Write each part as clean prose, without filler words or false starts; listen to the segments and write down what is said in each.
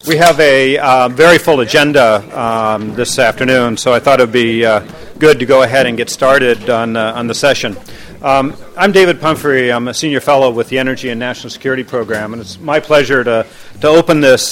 We have a very full agenda this afternoon, so I thought it would be good to go ahead and get started on the session. I'm David Pumphrey. I'm a senior fellow with the Energy and National Security Program, and it's my pleasure to open this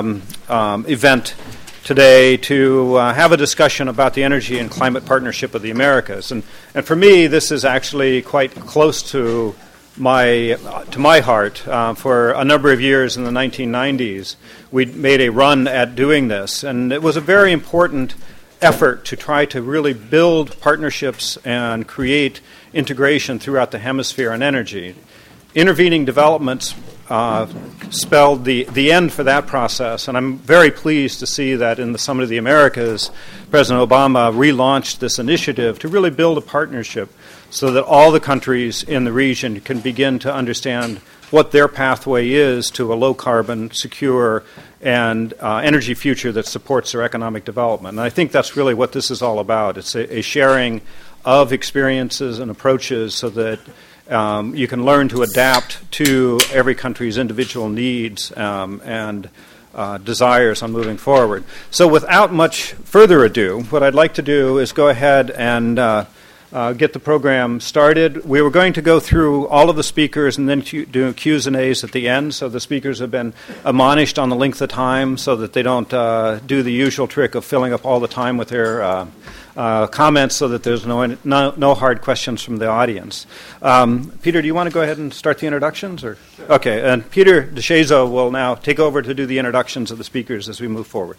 event today to have a discussion about the Energy and Climate Partnership of the Americas. And for me, this is actually quite close to my heart. For a number of years in the 1990s, we made a run at doing this, and it was a very important effort to try to really build partnerships and create integration throughout the hemisphere on energy. Intervening developments spelled the end for that process, and I'm very pleased to see that in the Summit of the Americas, President Obama relaunched this initiative to really build a partnership so that all the countries in the region can begin to understand what their pathway is to a low-carbon, secure, and energy future that supports their economic development. And I think that's really what this is all about. It's a sharing of experiences and approaches so that you can learn to adapt to every country's individual needs and desires on moving forward. So without much further ado, what I'd like to do is go ahead and get the program started. We were going to go through all of the speakers and then do Q's and A's at the end, so the speakers have been admonished on the length of time so that they don't do the usual trick of filling up all the time with their comments so that there's no hard questions from the audience. Peter, do you want to go ahead and start the introductions? Or? Okay, and Peter DeShazo will now take over to do the introductions of the speakers as we move forward.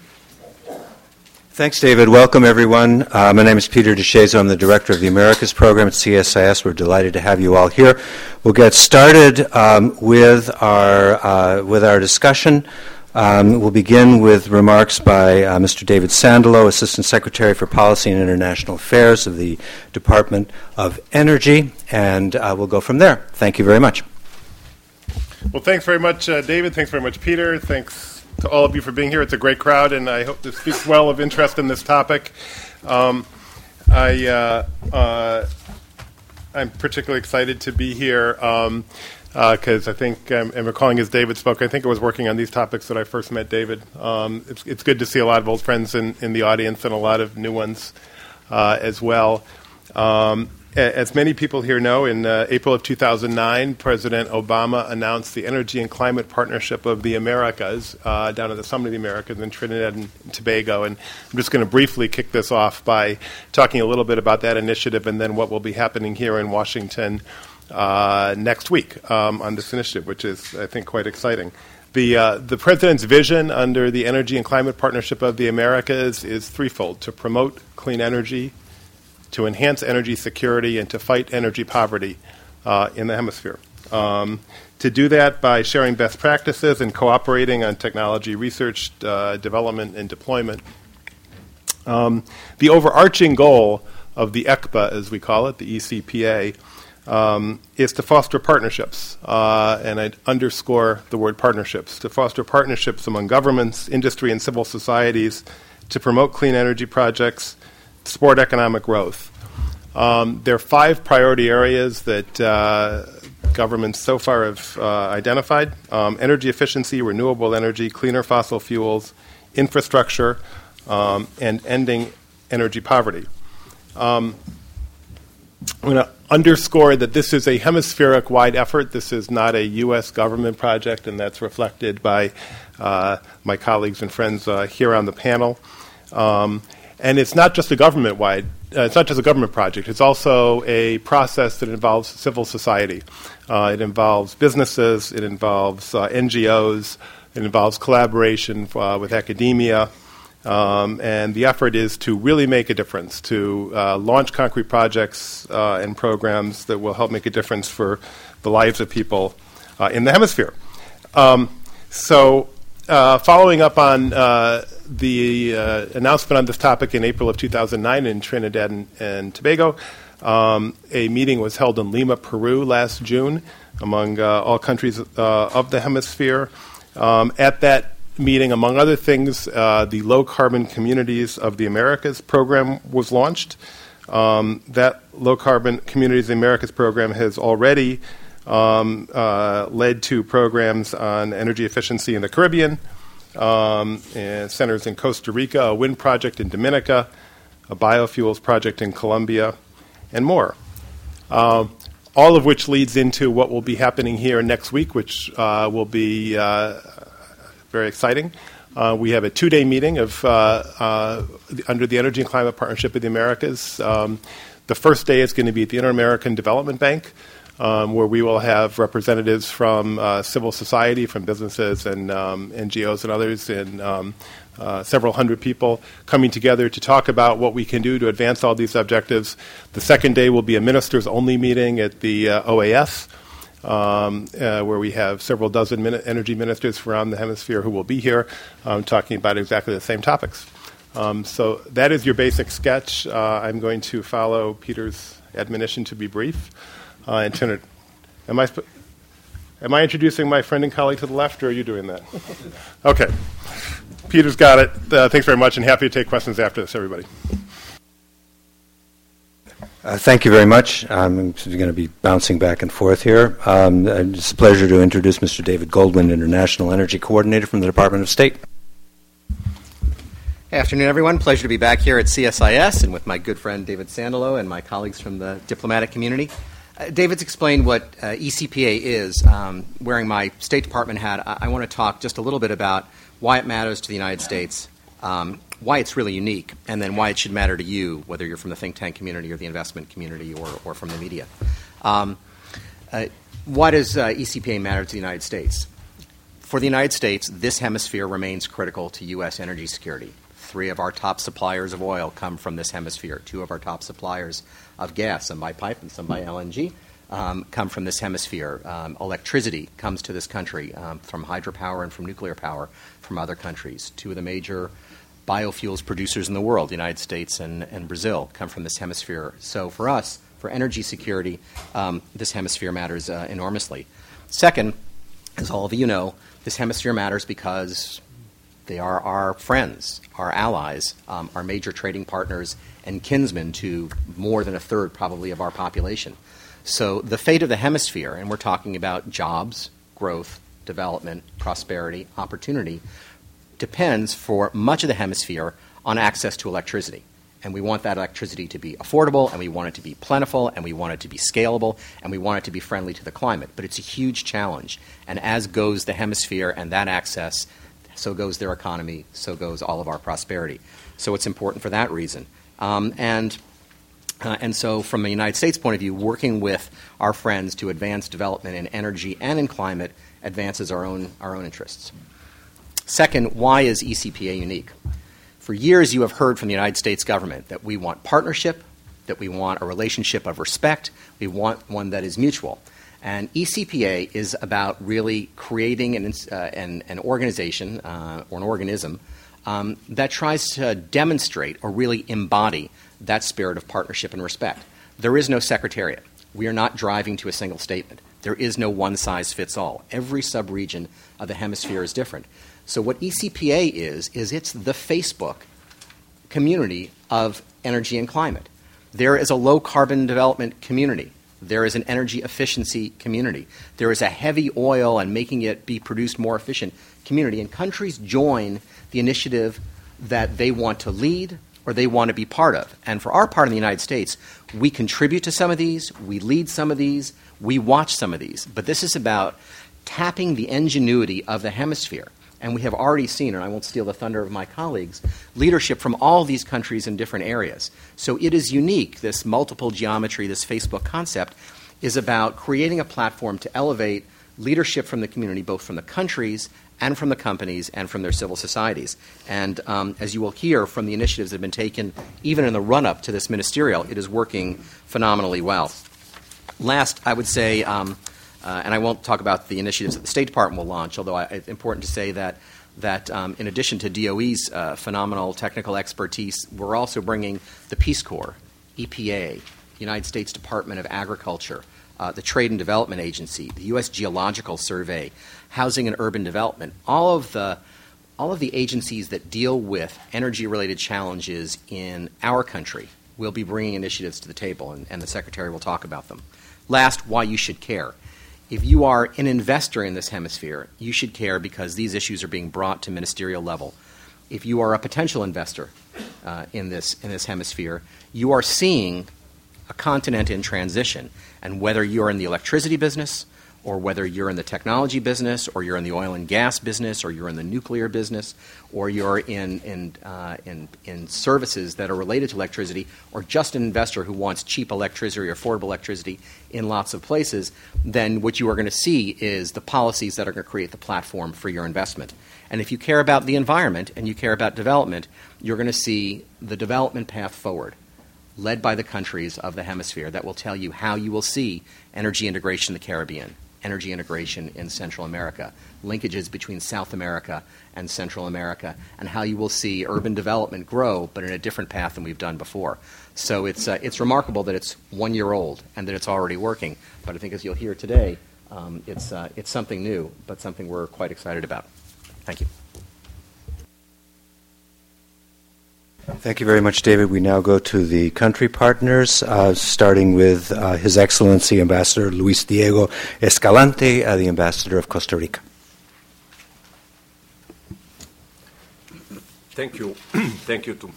Thanks, David. Welcome, everyone. My name is Peter DeShazo. I'm the Director of the Americas Program at CSIS. We're delighted to have you all here. We'll get started with our discussion. We'll begin with remarks by Mr. David Sandalow, Assistant Secretary for Policy and International Affairs of the Department of Energy, and we'll go from there. Thank you very much. Well, thanks very much, David. Thanks very much, Peter. Thanks to all of you for being here. It's a great crowd, and I hope this speaks well of interest in this topic. I'm particularly excited to be here because I think, and recalling as David spoke, I think I was working on these topics that I first met David. It's good to see a lot of old friends in the audience and a lot of new ones as well. As many people here know, in April of 2009, President Obama announced the Energy and Climate Partnership of the Americas down at the Summit of the Americas in Trinidad and Tobago. And I'm just going to briefly kick this off by talking a little bit about that initiative and then what will be happening here in Washington next week on this initiative, which is, I think, quite exciting. The President's vision under the Energy and Climate Partnership of the Americas is threefold: to promote clean energy, to enhance energy security, and to fight energy poverty in the hemisphere. To do that by sharing best practices and cooperating on technology research, development, and deployment. The overarching goal of the ECPA, as we call it, the ECPA, is to foster partnerships, and I'd underscore the word partnerships, to foster partnerships among governments, industry, and civil societies to promote clean energy projects, support economic growth. There are 5 priority areas that governments so far have identified: energy efficiency, renewable energy, cleaner fossil fuels, infrastructure, and ending energy poverty. I'm going to underscore that this is a hemispheric-wide effort. This is not a U.S. government project, and that's reflected by my colleagues and friends here on the panel. And it's not just a government-wide. It's not just a government project. It's also a process that involves civil society. It involves businesses. It involves NGOs. It involves collaboration with academia. And the effort is to really make a difference, to launch concrete projects and programs that will help make a difference for the lives of people in the hemisphere. Following up on the announcement on this topic in April of 2009 in Trinidad and Tobago, a meeting was held in Lima, Peru last June among all countries of the hemisphere. At that meeting, among other things, the Low Carbon Communities of the Americas program was launched. That Low Carbon Communities of the Americas program has already led to programs on energy efficiency in the Caribbean, and centers in Costa Rica, a wind project in Dominica, a biofuels project in Colombia, and more. All of which leads into what will be happening here next week, which will be very exciting. We have a 2-day meeting of under the Energy and Climate Partnership of the Americas. The first day is going to be at the Inter-American Development Bank, where we will have representatives from civil society, from businesses and NGOs and others, and several hundred people coming together to talk about what we can do to advance all these objectives. The second day will be a ministers-only meeting at the OAS, where we have several dozen energy ministers from around the hemisphere who will be here talking about exactly the same topics. So that is your basic sketch. I'm going to follow Peter's admonition to be brief and turn it. Am I introducing my friend and colleague to the left, or are you doing that? Okay. Peter's got it. Thanks very much, and happy to take questions after this, everybody. Thank you very much. I'm going to be bouncing back and forth here. It's a pleasure to introduce Mr. David Goldwyn, International Energy Coordinator from the Department of State. Hey, afternoon, everyone. Pleasure to be back here at CSIS and with my good friend David Sandalo and my colleagues from the diplomatic community. David's explained what ECPA is. Wearing my State Department hat, I want to talk just a little bit about why it matters to the United States, why it's really unique, and then why it should matter to you, whether you're from the think tank community or the investment community or from the media. Why does ECPA matter to the United States? For the United States, this hemisphere remains critical to U.S. energy security. 3 of our top suppliers of oil come from this hemisphere. 2 of our top suppliers of gas, some by pipe and some by LNG, come from this hemisphere. Electricity comes to this country from hydropower and from nuclear power from other countries. 2 of the major biofuels producers in the world, the United States and Brazil, come from this hemisphere. So for us, for energy security, this hemisphere matters enormously. Second, as all of you know, this hemisphere matters because they are our friends, our allies, our major trading partners, and kinsmen to more than a third probably of our population. So the fate of the hemisphere, and we're talking about jobs, growth, development, prosperity, opportunity, depends for much of the hemisphere on access to electricity. And we want that electricity to be affordable, and we want it to be plentiful, and we want it to be scalable, and we want it to be friendly to the climate. But it's a huge challenge. And as goes the hemisphere and that access, so goes their economy, so goes all of our prosperity. So it's important for that reason. And so from the United States point of view, working with our friends to advance development in energy and in climate advances our own interests. Second, why is ECPA unique? For years you have heard from the United States government that we want partnership, that we want a relationship of respect, we want one that is mutual. And ECPA is about really creating an organization or an organism that tries to demonstrate or really embody that spirit of partnership and respect. There is no secretariat. We are not driving to a single statement. There is no one-size-fits-all. Every sub-region of the hemisphere is different. So what ECPA is it's the Facebook community of energy and climate. There is a low-carbon development community. There is an energy efficiency community. There is a heavy oil and making it be produced more efficient community. And countries join the initiative that they want to lead or they want to be part of. And for our part in the United States, we contribute to some of these, we lead some of these, we watch some of these. But this is about tapping the ingenuity of the hemisphere. And we have already seen, and I won't steal the thunder of my colleagues, leadership from all these countries in different areas. So it is unique. This multiple geometry, this Facebook concept, is about creating a platform to elevate leadership from the community, both from the countries and from the companies and from their civil societies. And as you will hear from the initiatives that have been taken, even in the run-up to this ministerial, it is working phenomenally well. Last, I would say, and I won't talk about the initiatives that the State Department will launch, although it's important to say that in addition to DOE's phenomenal technical expertise, we're also bringing the Peace Corps, EPA, United States Department of Agriculture, the Trade and Development Agency, the U.S. Geological Survey, Housing and Urban Development, all of the agencies that deal with energy-related challenges in our country will be bringing initiatives to the table, and the Secretary will talk about them. Last, why you should care. If you are an investor in this hemisphere, you should care because these issues are being brought to ministerial level. If you are a potential investor in this hemisphere, you are seeing a continent in transition. And whether you're in the electricity business, or whether you're in the technology business, or you're in the oil and gas business, or you're in the nuclear business, or you're in services that are related to electricity, or just an investor who wants cheap electricity or affordable electricity in lots of places, then what you are going to see is the policies that are going to create the platform for your investment. And if you care about the environment and you care about development, you're going to see the development path forward, led by the countries of the hemisphere, that will tell you how you will see energy integration in the Caribbean, energy integration in Central America, linkages between South America and Central America, and how you will see urban development grow, but in a different path than we've done before. So it's remarkable that it's 1 year old and that it's already working. But I think as you'll hear today, it's something new, but something we're quite excited about. Thank you. Thank you very much, David. We now go to the country partners, starting with His Excellency Ambassador Luis Diego Escalante, the Ambassador of Costa Rica. Thank you. Thank you, too.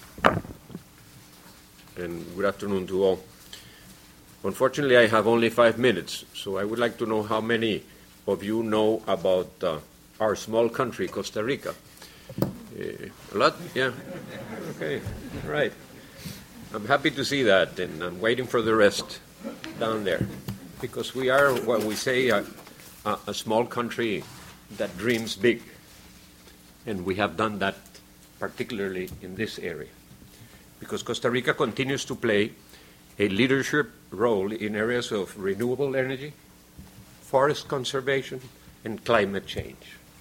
And good afternoon to all. Unfortunately, I have only 5 minutes, so I would like to know how many of you know about our small country, Costa Rica. A lot? Yeah. Okay. Right. I'm happy to see that, and I'm waiting for the rest down there, because we are what we say a small country that dreams big, and we have done that particularly in this area, because Costa Rica continues to play a leadership role in areas of renewable energy, forest conservation, and climate change.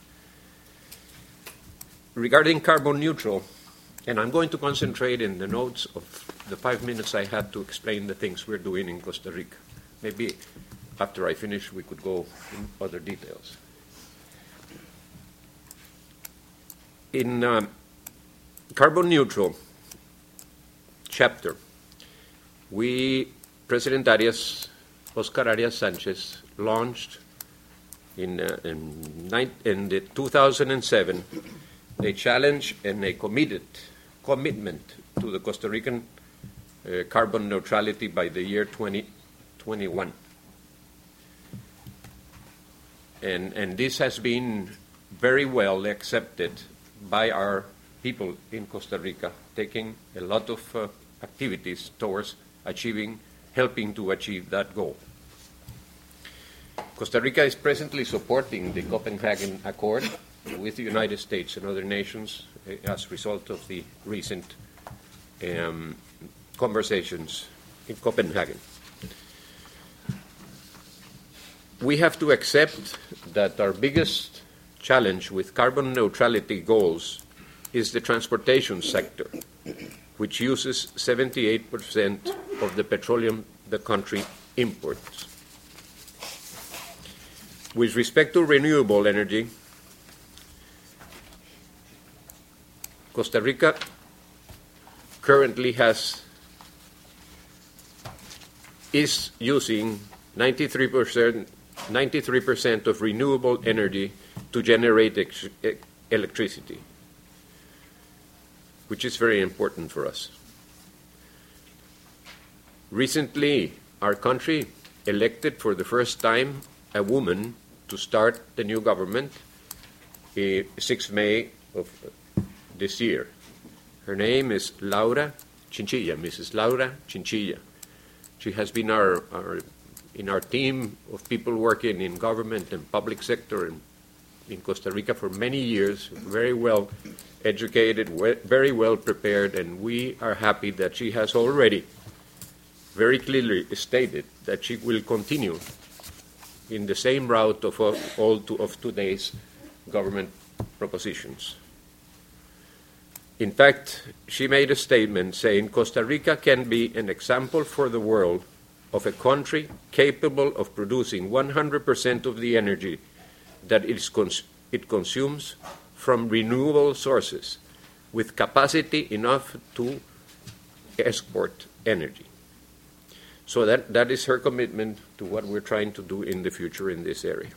Regarding carbon neutral, and I'm going to concentrate in the notes of the 5 minutes I had to explain the things we're doing in Costa Rica. Maybe after I finish, we could go in other details. In carbon neutral chapter, President Oscar Arias Sanchez, launched in 2007 a challenge and a commitment to the Costa Rican carbon neutrality by the year 2021. And this has been very well accepted by our people in Costa Rica, taking a lot of activities towards helping to achieve that goal. Costa Rica is presently supporting the Copenhagen Accord with the United States and other nations as a result of the recent conversations in Copenhagen. We have to accept that our biggest challenge with carbon neutrality goals is the transportation sector, which uses 78% of the petroleum the country imports. With respect to renewable energy, Costa Rica currently is using 93% of renewable energy to generate electricity, which is very important for us. Recently, our country elected for the first time a woman to start the new government, 6th May of this year. Her name is Laura Chinchilla, Mrs. Laura Chinchilla. She has been in our team of people working in government and public sector in Costa Rica for many years, very well educated, very well prepared, and we are happy that she has already very clearly stated that she will continue in the same route of today's government propositions. In fact, she made a statement saying Costa Rica can be an example for the world of a country capable of producing 100% of the energy that it consumes from renewable sources, with capacity enough to export energy. So that is her commitment to what we're trying to do in the future in this area.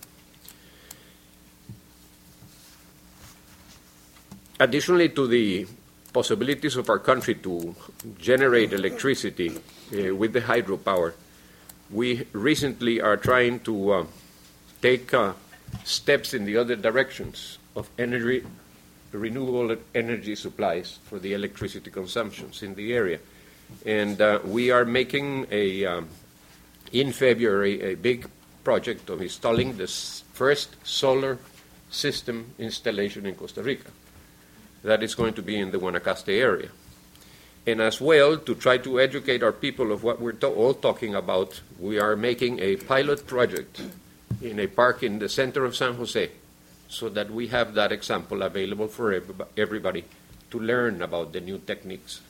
Additionally to the possibilities of our country to generate electricity with the hydropower, we recently are trying to take steps in the other directions of renewable energy supplies for the electricity consumptions in the area. And we are making in February a big project of installing the first solar system installation in Costa Rica. That is going to be in the Guanacaste area. And as well, to try to educate our people of what we're all talking about, we are making a pilot project in a park in the center of San Jose, so that we have that example available for everybody to learn about the new techniques.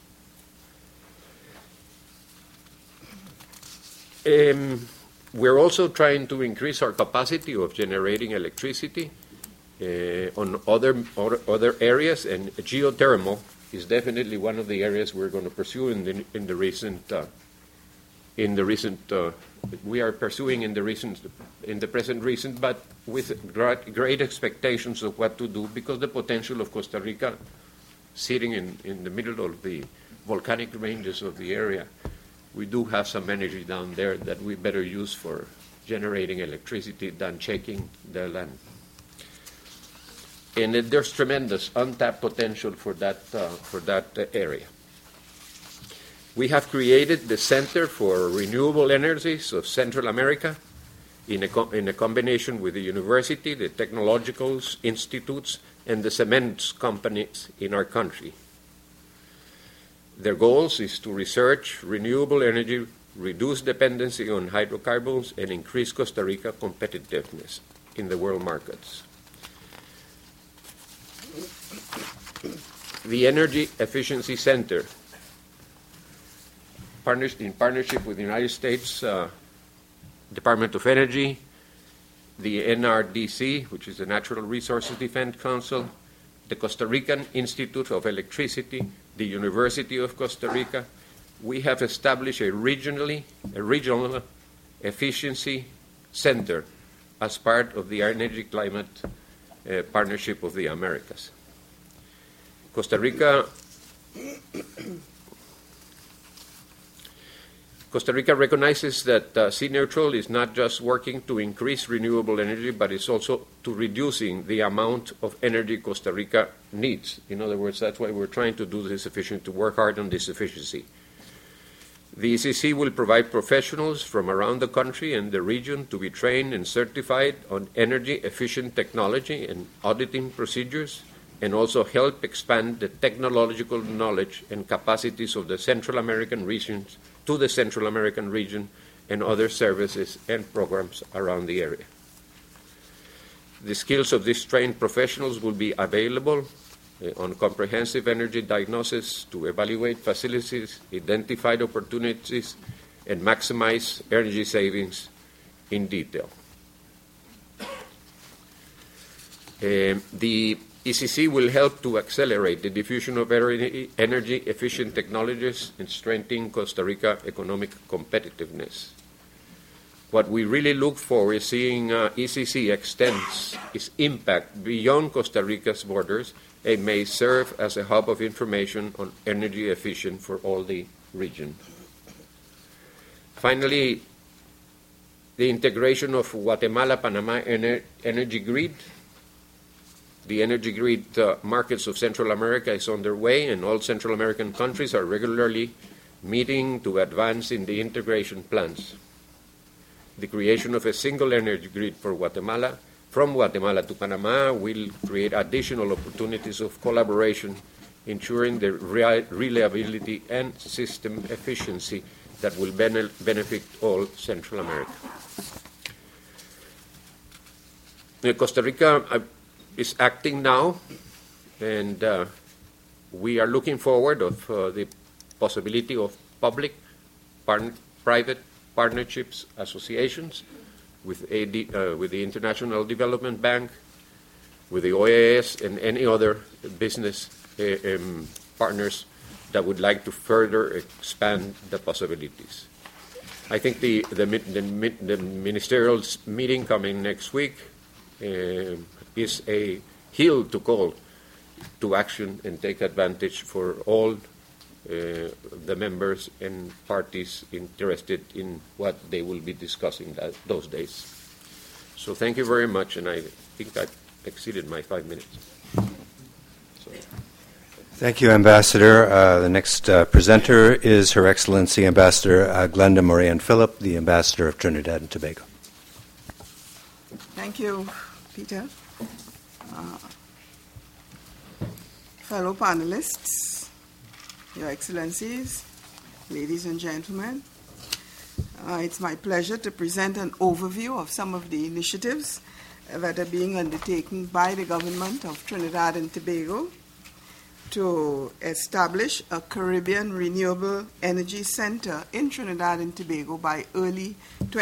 We're also trying to increase our capacity of generating electricity on other areas, and geothermal is definitely one of the areas we're going to pursue in the present recent, but with great expectations of what to do, because the potential of Costa Rica, sitting in the middle of the volcanic ranges of the area, we do have some energy down there that we better use for generating electricity than shaking the land. And there's tremendous untapped potential for that area. We have created the Center for Renewable Energies of Central America in a combination with the university, the technological institutes, and the cement companies in our country. Their goals is to research renewable energy, reduce dependency on hydrocarbons, and increase Costa Rica competitiveness in the world markets. The Energy Efficiency Center, in partnership with the United States Department of Energy, the NRDC, which is the Natural Resources Defense Council, the Costa Rican Institute of Electricity, the University of Costa Rica, we have established a regional efficiency center as part of the Energy Climate Partnership of the Americas. Costa Rica recognizes that C-Neutral is not just working to increase renewable energy, but it's also to reducing the amount of energy Costa Rica needs. In other words, that's why we're trying to do this efficiency, to work hard on this efficiency. The ECC will provide professionals from around the country and the region to be trained and certified on energy-efficient technology and auditing procedures, and also help expand the technological knowledge and capacities of the Central American regions to the Central American region and other services and programs around the area. The skills of these trained professionals will be available on comprehensive energy diagnosis to evaluate facilities, identify opportunities, and maximize energy savings in detail. The ECC will help to accelerate the diffusion of energy-efficient technologies and strengthen Costa Rica economic competitiveness. What we really look for is seeing ECC extends its impact beyond Costa Rica's borders and may serve as a hub of information on energy efficient for all the region. Finally, the integration of Guatemala-Panama energy grid. The energy grid markets of Central America is underway, and all Central American countries are regularly meeting to advance in the integration plans. The creation of a single energy grid for Guatemala, from Guatemala to Panama, will create additional opportunities of collaboration, ensuring the reliability and system efficiency that will benefit all Central America. Costa Rica is acting now, and we are looking forward of the possibility of public-private partnerships associations with the International Development Bank, with the OAS, and any other business partners that would like to further expand the possibilities. I think the ministerial meeting coming next week is a hill to call to action and take advantage for all the members and parties interested in what they will be discussing those days. So thank you very much, and I think I exceeded my 5 minutes. Thank you, Ambassador. The next presenter is Her Excellency Ambassador Glenda Moran-Philip, the Ambassador of Trinidad and Tobago. Thank you, Peter. Fellow panelists, Your Excellencies, ladies and gentlemen, it's my pleasure to present an overview of some of the initiatives that are being undertaken by the government of Trinidad and Tobago to establish a Caribbean Renewable Energy Center in Trinidad and Tobago by early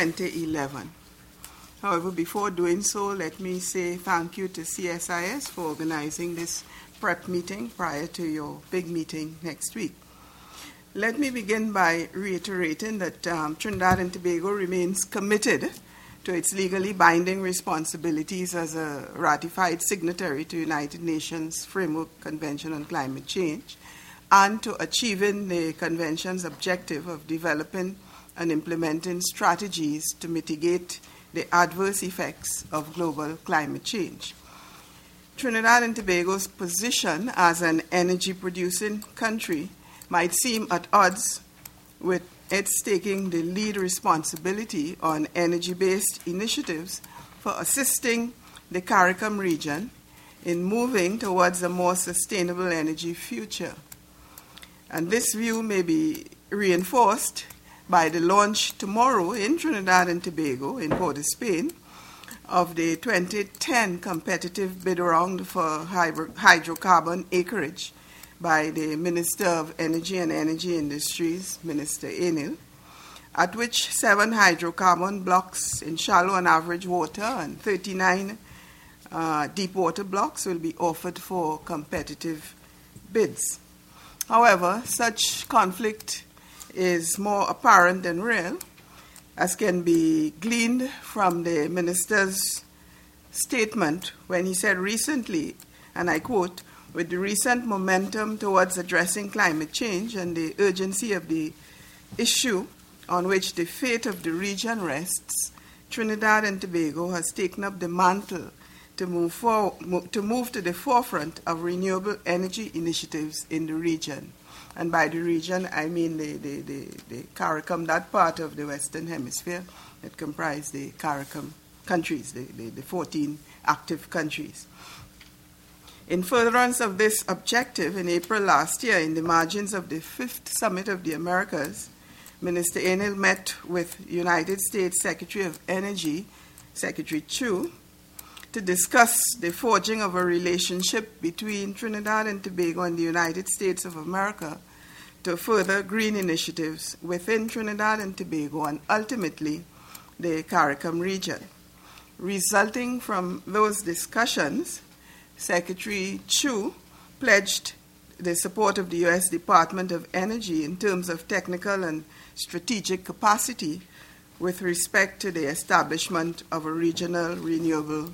2011. However, before doing so, let me say thank you to CSIS for organizing this prep meeting prior to your big meeting next week. Let me begin by reiterating that Trinidad and Tobago remains committed to its legally binding responsibilities as a ratified signatory to United Nations Framework Convention on Climate Change and to achieving the Convention's objective of developing and implementing strategies to mitigate the adverse effects of global climate change. Trinidad and Tobago's position as an energy-producing country might seem at odds with its taking the lead responsibility on energy-based initiatives for assisting the CARICOM region in moving towards a more sustainable energy future. And this view may be reinforced by the launch tomorrow in Trinidad and Tobago, in Port of Spain, of the 2010 competitive bid round for hydrocarbon acreage by the Minister of Energy and Energy Industries, Minister Enil, at which 7 hydrocarbon blocks in shallow and average water and 39 deep water blocks will be offered for competitive bids. However, such conflict is more apparent than real, as can be gleaned from the minister's statement when he said recently, and I quote, "With the recent momentum towards addressing climate change and the urgency of the issue on which the fate of the region rests, Trinidad and Tobago has taken up the mantle to move to the forefront of renewable energy initiatives in the region." And by the region, I mean the CARICOM, that part of the Western Hemisphere that comprise the CARICOM countries, the 14 active countries. In furtherance of this objective, in April last year, in the margins of the 5th Summit of the Americas, Minister Enil met with United States Secretary of Energy, Secretary Chu, to discuss the forging of a relationship between Trinidad and Tobago and the United States of America to further green initiatives within Trinidad and Tobago and ultimately the CARICOM region. Resulting from those discussions, Secretary Chu pledged the support of the U.S. Department of Energy in terms of technical and strategic capacity with respect to the establishment of a regional renewable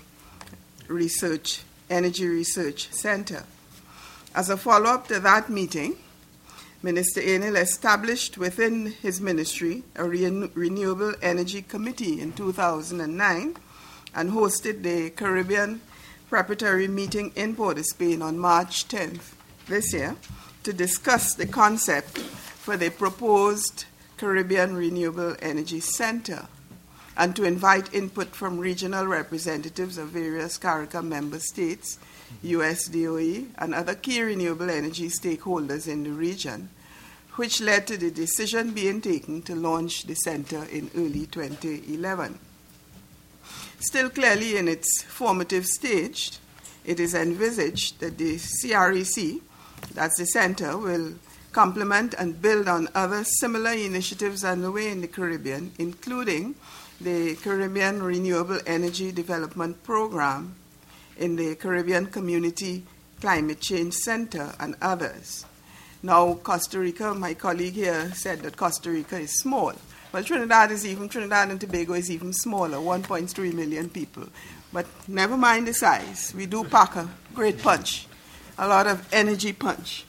energy research center. As a follow-up to that meeting, Minister Enil established within his ministry a Renewable Energy Committee in 2009 and hosted the Caribbean preparatory meeting in Port of Spain on March 10th this year to discuss the concept for the proposed Caribbean Renewable Energy Center and to invite input from regional representatives of various CARICOM member states, US DOE, and other key renewable energy stakeholders in the region, which led to the decision being taken to launch the center in early 2011. Still clearly in its formative stage, it is envisaged that the CREC, that's the center, will complement and build on other similar initiatives underway in the Caribbean, including the Caribbean Renewable Energy Development Program in the Caribbean Community Climate Change Center and others. Now, Costa Rica, my colleague here said that Costa Rica is small, Well, Trinidad and Tobago is even smaller, 1.3 million people. But never mind the size. We do pack a great punch, a lot of energy punch.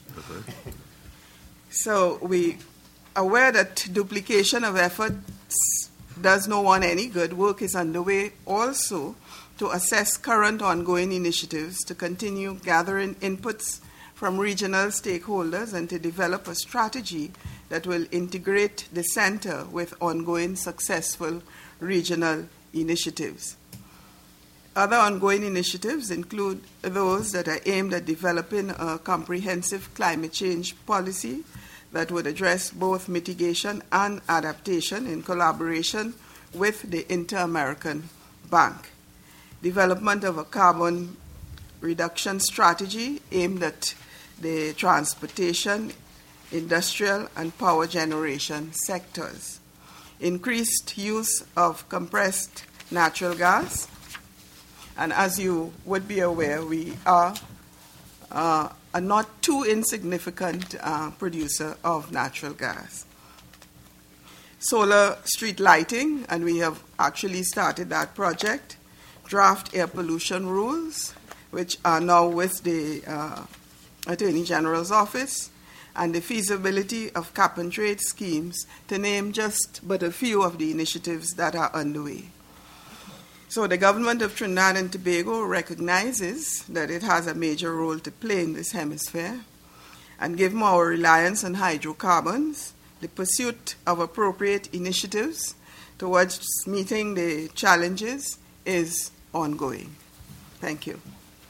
So we are aware that duplication of efforts does no one any good. Work is underway also to assess current ongoing initiatives, to continue gathering inputs from regional stakeholders, and to develop a strategy that will integrate the center with ongoing successful regional initiatives. Other ongoing initiatives include those that are aimed at developing a comprehensive climate change policy that would address both mitigation and adaptation in collaboration with the Inter-American Bank. Development of a carbon reduction strategy aimed at the transportation, industrial, and power generation sectors. Increased use of compressed natural gas. And as you would be aware, we are a not too insignificant producer of natural gas. Solar street lighting, and we have actually started that project. Draft air pollution rules, which are now with the Attorney General's office, and the feasibility of cap-and-trade schemes, to name just but a few of the initiatives that are underway. So the government of Trinidad and Tobago recognizes that it has a major role to play in this hemisphere, and given our reliance on hydrocarbons, the pursuit of appropriate initiatives towards meeting the challenges is ongoing. Thank you.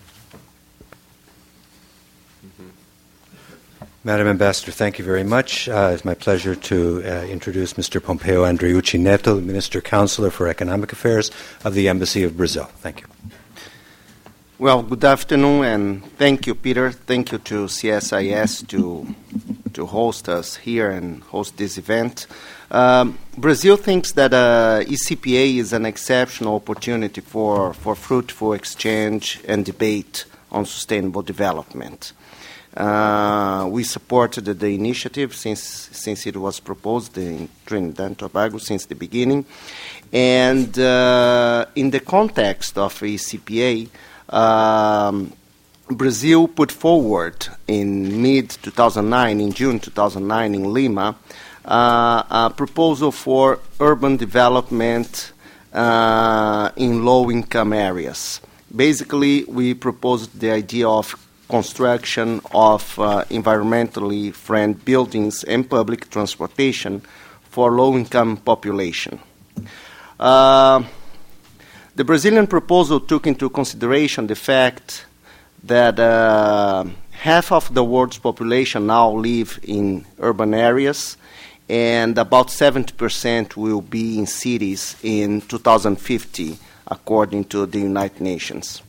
Madam Ambassador, thank you very much. It's my pleasure to introduce Mr. Pompeo Andreucci Neto, Minister Counselor for Economic Affairs of the Embassy of Brazil. Thank you. Well, good afternoon, and thank you, Peter. Thank you to CSIS to host us here and host this event. Brazil thinks that ECPA is an exceptional opportunity for fruitful exchange and debate on sustainable development. We supported the initiative since it was proposed in Trinidad and Tobago since the beginning. And in the context of ECPA, Brazil put forward in mid-2009, in June 2009 in Lima, a proposal for urban development in low-income areas. Basically, we proposed the idea of construction of environmentally friendly buildings and public transportation for low-income population. The Brazilian proposal took into consideration the fact that half of the world's population now live in urban areas, and about 70% will be in cities in 2050, according to the United Nations.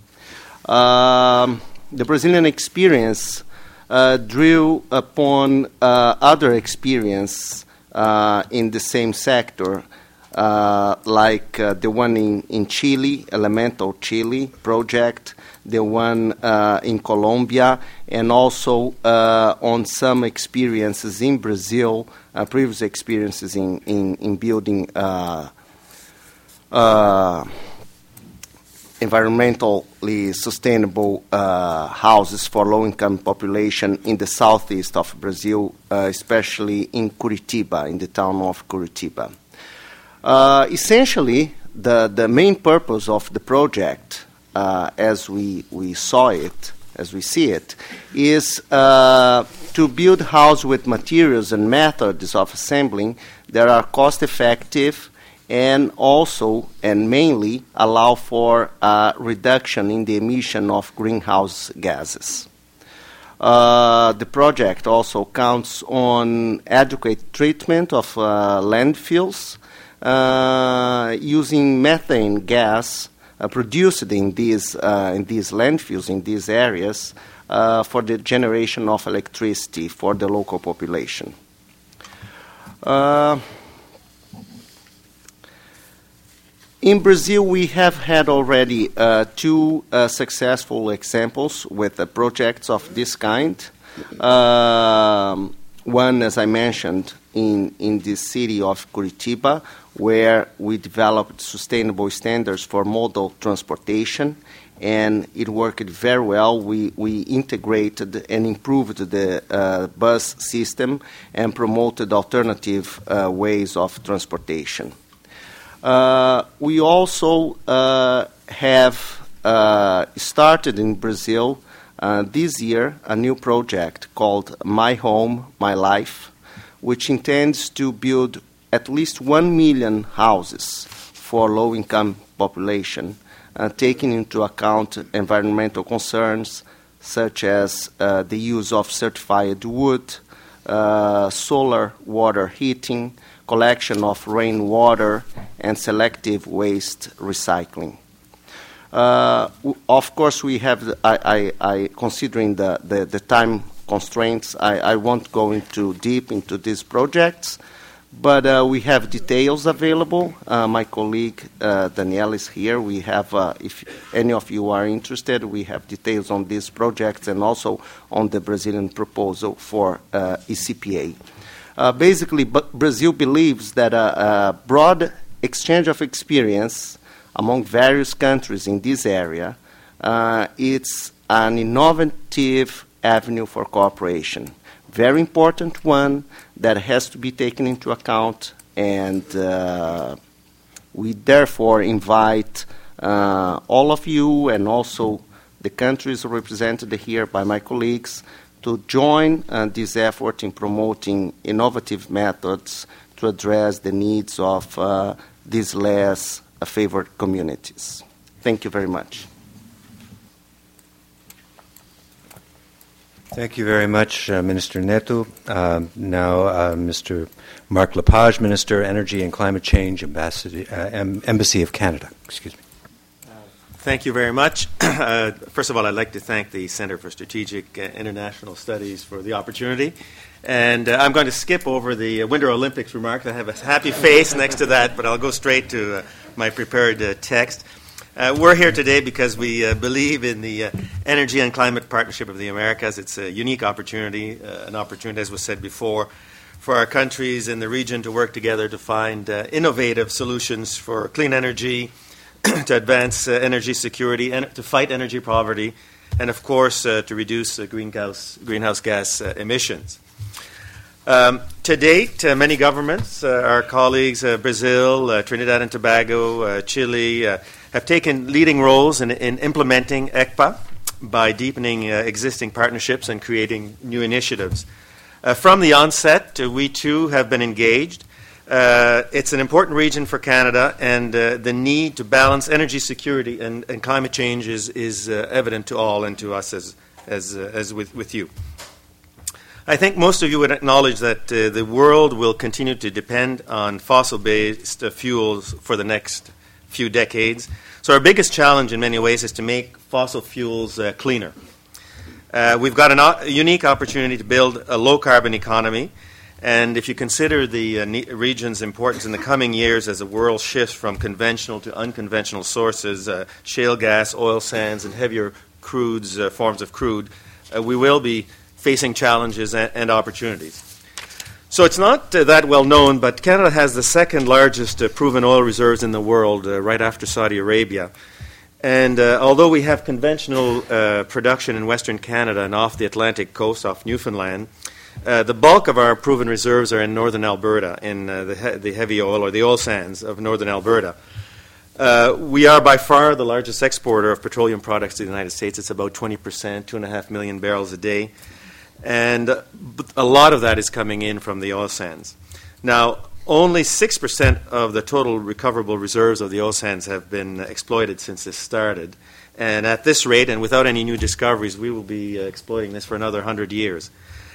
The Brazilian experience drew upon other experience in the same sector, like the one in Chile, Elemental Chile project, the one in Colombia, and also on some experiences in Brazil, previous experiences in building environmentally sustainable houses for low-income population in the southeast of Brazil, especially in Curitiba, in the town of Curitiba. Essentially, the main purpose of the project, as we see it, is to build houses with materials and methods of assembling that are cost-effective and also and mainly allow for a reduction in the emission of greenhouse gases. The project also counts on adequate treatment of landfills using methane gas produced in these landfills, in these areas, for the generation of electricity for the local population. In Brazil, we have had already two successful examples with projects of this kind. One, as I mentioned, in the city of Curitiba, where we developed sustainable standards for modal transportation, and it worked very well. We integrated and improved the bus system and promoted alternative ways of transportation. We also have started in Brazil this year a new project called My Home, My Life, which intends to build at least 1 million houses for low-income population, taking into account environmental concerns such as the use of certified wood, solar water heating, collection of rainwater, and selective waste recycling. Of course, we have, considering the time constraints, I won't go into deep into these projects, but we have details available. My colleague Danielle is here. We have, if any of you are interested, we have details on these projects and also on the Brazilian proposal for ECPA. Basically, Brazil believes that a broad exchange of experience among various countries in this area, it's an innovative avenue for cooperation. Very important one that has to be taken into account, and we therefore invite all of you and also the countries represented here by my colleagues to join this effort in promoting innovative methods to address the needs of these less favored communities. Thank you very much. Thank you very much, Minister Neto. Now, Mr. Marc Lepage, Minister, Energy and Climate Change, Embassy of Canada. Excuse me. Thank you very much. First of all, I'd like to thank the Center for Strategic International Studies for the opportunity. And I'm going to skip over the Winter Olympics remarks. I have a happy face next to that, but I'll go straight to my prepared text. We're here today because we believe in the Energy and Climate Partnership of the Americas. It's a unique opportunity, an opportunity, as was said before, for our countries in the region to work together to find innovative solutions for clean energy, to advance energy security, and to fight energy poverty, and, of course, to reduce greenhouse gas emissions. To date, many governments, our colleagues, Brazil, Trinidad and Tobago, Chile, have taken leading roles in implementing ECPA by deepening existing partnerships and creating new initiatives. From the onset, we too have been engaged. It's an important region for Canada, and the need to balance energy security and climate change is evident to all and to us as with you. I think most of you would acknowledge that the world will continue to depend on fossil-based fuels for the next few decades. So our biggest challenge in many ways is to make fossil fuels cleaner. We've got a unique opportunity to build a low-carbon economy, and if you consider the region's importance in the coming years as the world shifts from conventional to unconventional sources, shale gas, oil sands, and heavier crudes, forms of crude, we will be facing challenges and opportunities. So it's not that well known, but Canada has the second largest proven oil reserves in the world, right after Saudi Arabia. And although we have conventional production in Western Canada and off the Atlantic coast, off Newfoundland, the bulk of our proven reserves are in northern Alberta, in the heavy oil or the oil sands of northern Alberta. We are by far the largest exporter of petroleum products to the United States. It's about 20%, 2.5 million barrels a day. And a lot of that is coming in from the oil sands. Now, only 6% of the total recoverable reserves of the oil sands have been exploited since this started. And at this rate, and without any new discoveries, we will be exploiting this for another 100 years.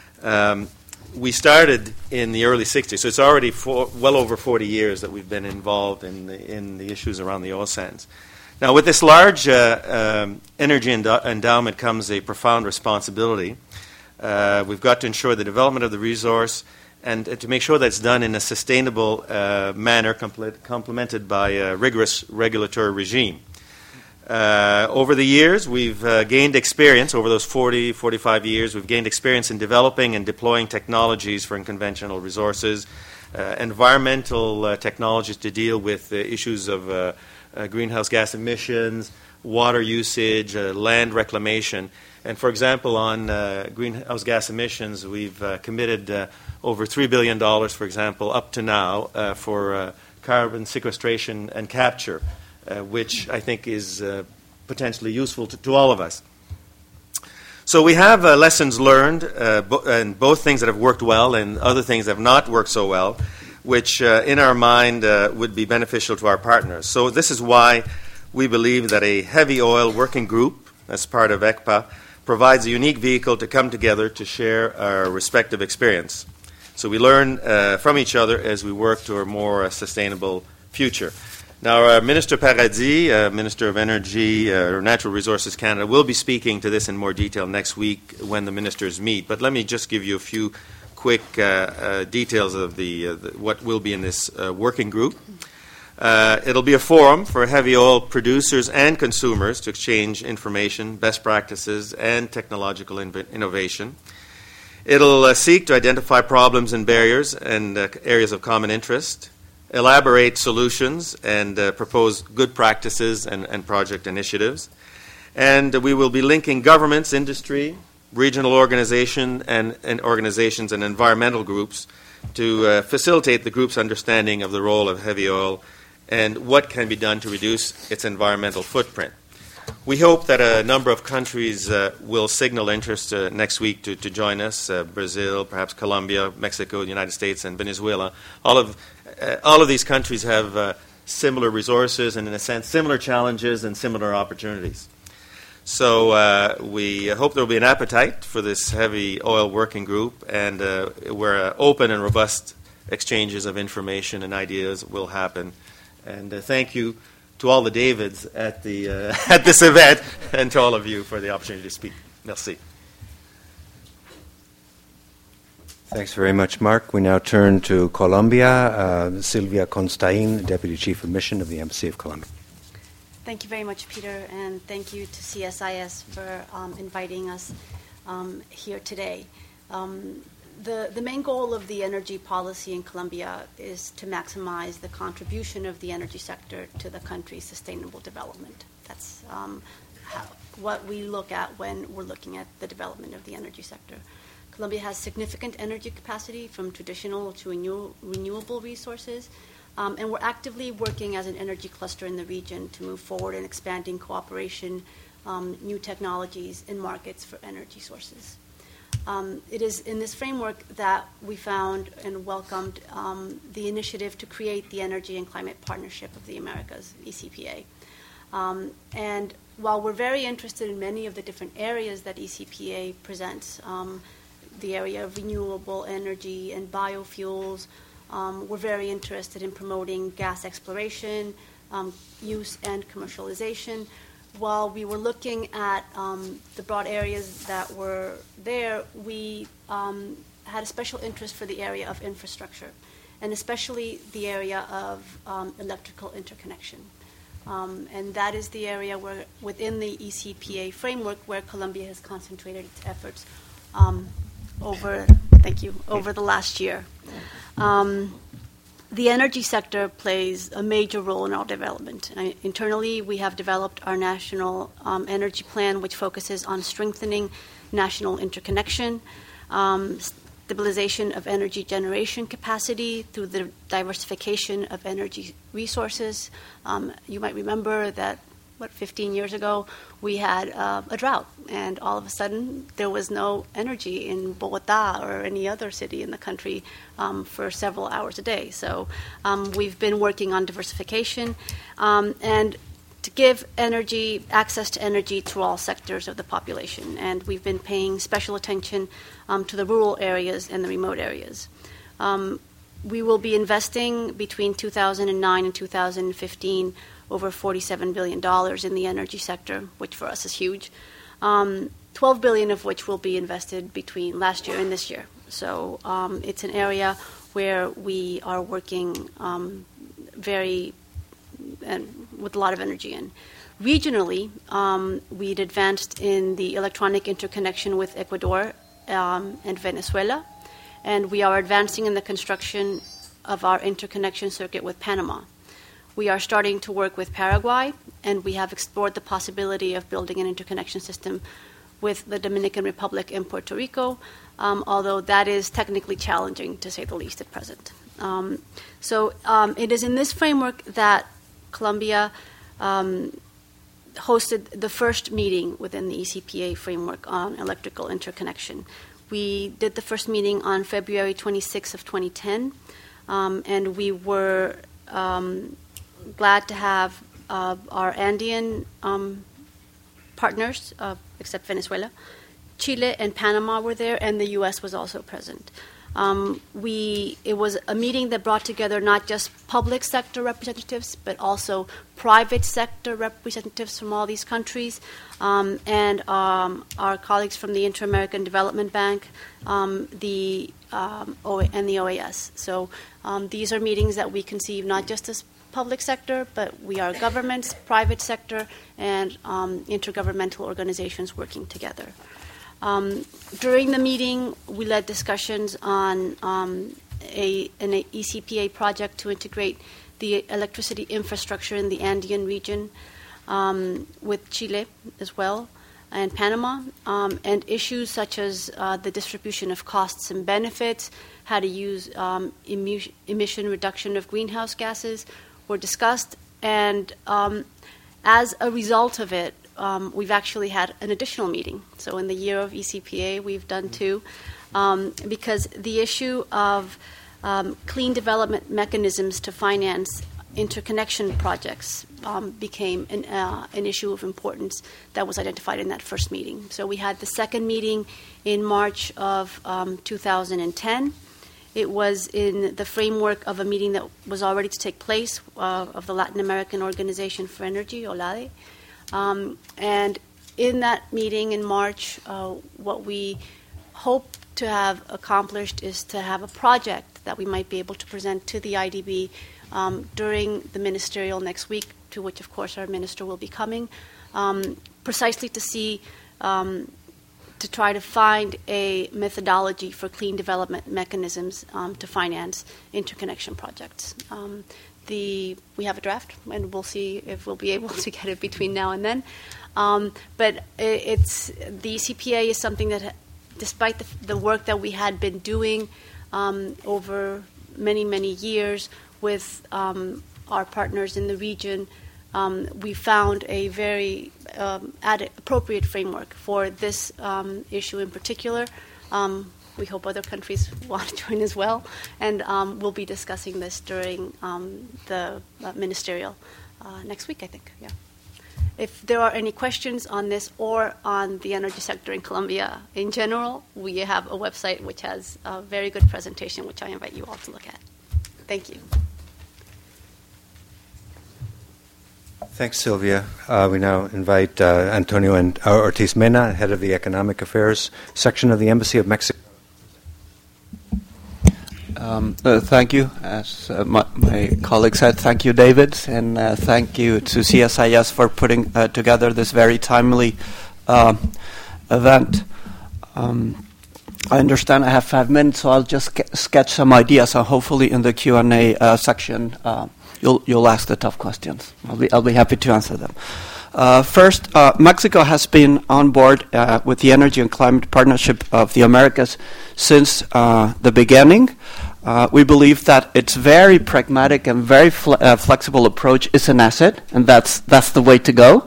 We started in the early 60s, so it's already well over 40 years that we've been involved in the issues around the oil sands. Now, with this large energy endowment comes a profound responsibility. We've got to ensure the development of the resource and to make sure that it's done in a sustainable manner, complemented by a rigorous regulatory regime. Over the years, we've gained experience. Over those 45 years, we've gained experience in developing and deploying technologies for unconventional resources, environmental technologies to deal with issues of greenhouse gas emissions, water usage, land reclamation. And for example, on greenhouse gas emissions, we've committed over $3 billion, for example, up to now for carbon sequestration and capture, which I think is potentially useful to all of us. So we have lessons learned, and both things that have worked well and other things that have not worked so well, which in our mind would be beneficial to our partners. So this is why we believe that a heavy oil working group, as part of ECPA, provides a unique vehicle to come together to share our respective experience. So we learn from each other as we work to a more sustainable future. Now, Minister Paradis, Minister of Energy or Natural Resources Canada, will be speaking to this in more detail next week when the ministers meet. But let me just give you a few quick details of what will be in this working group. It'll be a forum for heavy oil producers and consumers to exchange information, best practices, and technological innovation. It'll seek to identify problems and barriers and areas of common interest, elaborate solutions, and propose good practices and project initiatives. And we will be linking governments, industry, regional organizations, and environmental groups to facilitate the group's understanding of the role of heavy oil and what can be done to reduce its environmental footprint. We hope that a number of countries will signal interest next week to join us, Brazil, perhaps Colombia, Mexico, the United States, and Venezuela. All of these countries have similar resources and, in a sense, similar challenges and similar opportunities. So we hope there will be an appetite for this heavy oil working group, and where open and robust exchanges of information and ideas will happen. And thank you to all the Davids at this event, and to all of you for the opportunity to speak. Merci. Thanks very much, Mark. We now turn to Colombia. Silvia Constain, Deputy Chief of Mission of the Embassy of Colombia. Thank you very much, Peter, and thank you to CSIS for inviting us here today. The main goal of the energy policy in Colombia is to maximize the contribution of the energy sector to the country's sustainable development. That's what we look at when we're looking at the development of the energy sector. Colombia has significant energy capacity from traditional to renewable resources, and we're actively working as an energy cluster in the region to move forward in expanding cooperation, new technologies, and markets for energy sources. It is in this framework that we found and welcomed the initiative to create the Energy and Climate Partnership of the Americas, ECPA. And while we're very interested in many of the different areas that ECPA presents, the area of renewable energy and biofuels, we're very interested in promoting gas exploration, use, and commercialization. While we were looking at the broad areas that were there, we had a special interest for the area of infrastructure, and especially the area of electrical interconnection. And that is the area where, within the ECPA framework, where Colombia has concentrated its efforts over the last year. The energy sector plays a major role in our development. Internally, we have developed our national energy plan, which focuses on strengthening national interconnection, stabilization of energy generation capacity through the diversification of energy resources. You might remember that 15 years ago, we had a drought, and all of a sudden there was no energy in Bogota or any other city in the country for several hours a day. So we've been working on diversification and to give access to energy to all sectors of the population. And we've been paying special attention to the rural areas and the remote areas. We will be investing between 2009 and 2015 over $47 billion in the energy sector, which for us is huge. $12 billion of which will be invested between last year and this year. So it's an area where we are working with a lot of energy in. Regionally, we'd advanced in the electronic interconnection with Ecuador and Venezuela, and we are advancing in the construction of our interconnection circuit with Panama. We are starting to work with Paraguay, and we have explored the possibility of building an interconnection system with the Dominican Republic and Puerto Rico, although that is technically challenging, to say the least, at present. So it is in this framework that Colombia hosted the first meeting within the ECPA framework on electrical interconnection. We did the first meeting on February 26th of 2010, and we were glad to have our Andean partners, except Venezuela. Chile and Panama were there, and the U.S. was also present. It was a meeting that brought together not just public sector representatives, but also private sector representatives from all these countries, and our colleagues from the Inter-American Development Bank, and the OAS. So these are meetings that we conceive not just as public sector, but we are governments, private sector, and intergovernmental organizations working together. During the meeting, we led discussions on an ECPA project to integrate the electricity infrastructure in the Andean region with Chile as well, and Panama, and issues such as the distribution of costs and benefits, how to use emission reduction of greenhouse gases were discussed, and as a result of it, we've actually had an additional meeting. So in the year of ECPA, we've done two, because the issue of clean development mechanisms to finance interconnection projects became an issue of importance that was identified in that first meeting. So we had the second meeting in March of 2010. It was in the framework of a meeting that was already to take place of the Latin American Organization for Energy, OLADE. And in that meeting in March, what we hope to have accomplished is to have a project that we might be able to present to the IDB during the ministerial next week, to which, of course, our minister will be coming, precisely to see, to try to find a methodology for clean development mechanisms to finance interconnection projects. We have a draft, and we'll see if we'll be able to get it between now and then. But the ECPA is something that, despite the work that we had been doing over many, many years with our partners in the region, we found a very appropriate framework for this issue in particular. We hope other countries want to join as well, and we'll be discussing this during the ministerial next week, I think. Yeah. If there are any questions on this or on the energy sector in Colombia in general, we have a website which has a very good presentation, which I invite you all to look at. Thank you. Thanks, Sylvia. We now invite Antonio Ortiz Mena, head of the Economic Affairs section of the Embassy of Mexico. Thank you. As my colleague said, thank you, David, and thank you to CSIS for putting together this very timely event. I understand I have 5 minutes, so I'll just sketch some ideas, and hopefully in the Q&A section you'll ask the tough questions. I'll be happy to answer them. First, Mexico has been on board with the Energy and Climate Partnership of the Americas since the beginning. We believe that its very pragmatic and very flexible approach is an asset, and that's the way to go.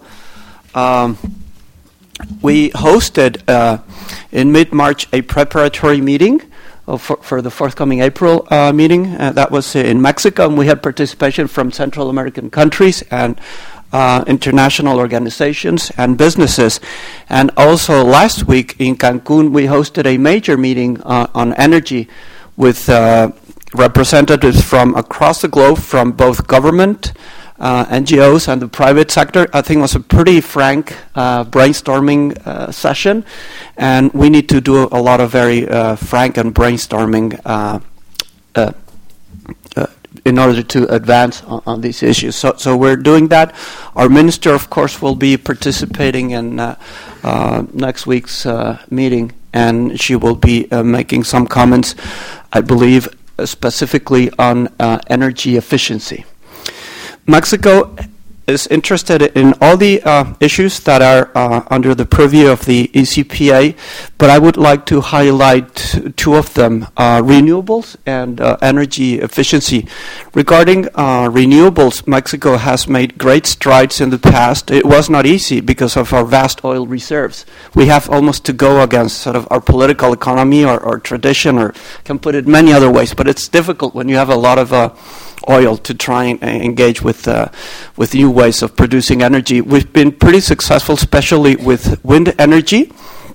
We hosted in mid-March a preparatory meeting for the forthcoming April meeting. That was in Mexico, and we had participation from Central American countries and international organizations and businesses. And also last week in Cancun, we hosted a major meeting on energy with representatives from across the globe, from both government, NGOs, and the private sector. I think it was a pretty frank brainstorming session, and we need to do a lot of very frank and brainstorming in order to advance on these issues. So we're doing that. Our minister, of course, will be participating in next week's meeting, and she will be making some comments, I believe, specifically on energy efficiency. Mexico is interested in all the issues that are under the purview of the ECPA, but I would like to highlight two of them, renewables and energy efficiency. Regarding renewables, Mexico has made great strides in the past. It was not easy because of our vast oil reserves. We have almost to go against sort of our political economy or tradition, or can put it many other ways, but it's difficult when you have a lot of oil to try and engage with new ways of producing energy. We've been pretty successful, especially with wind energy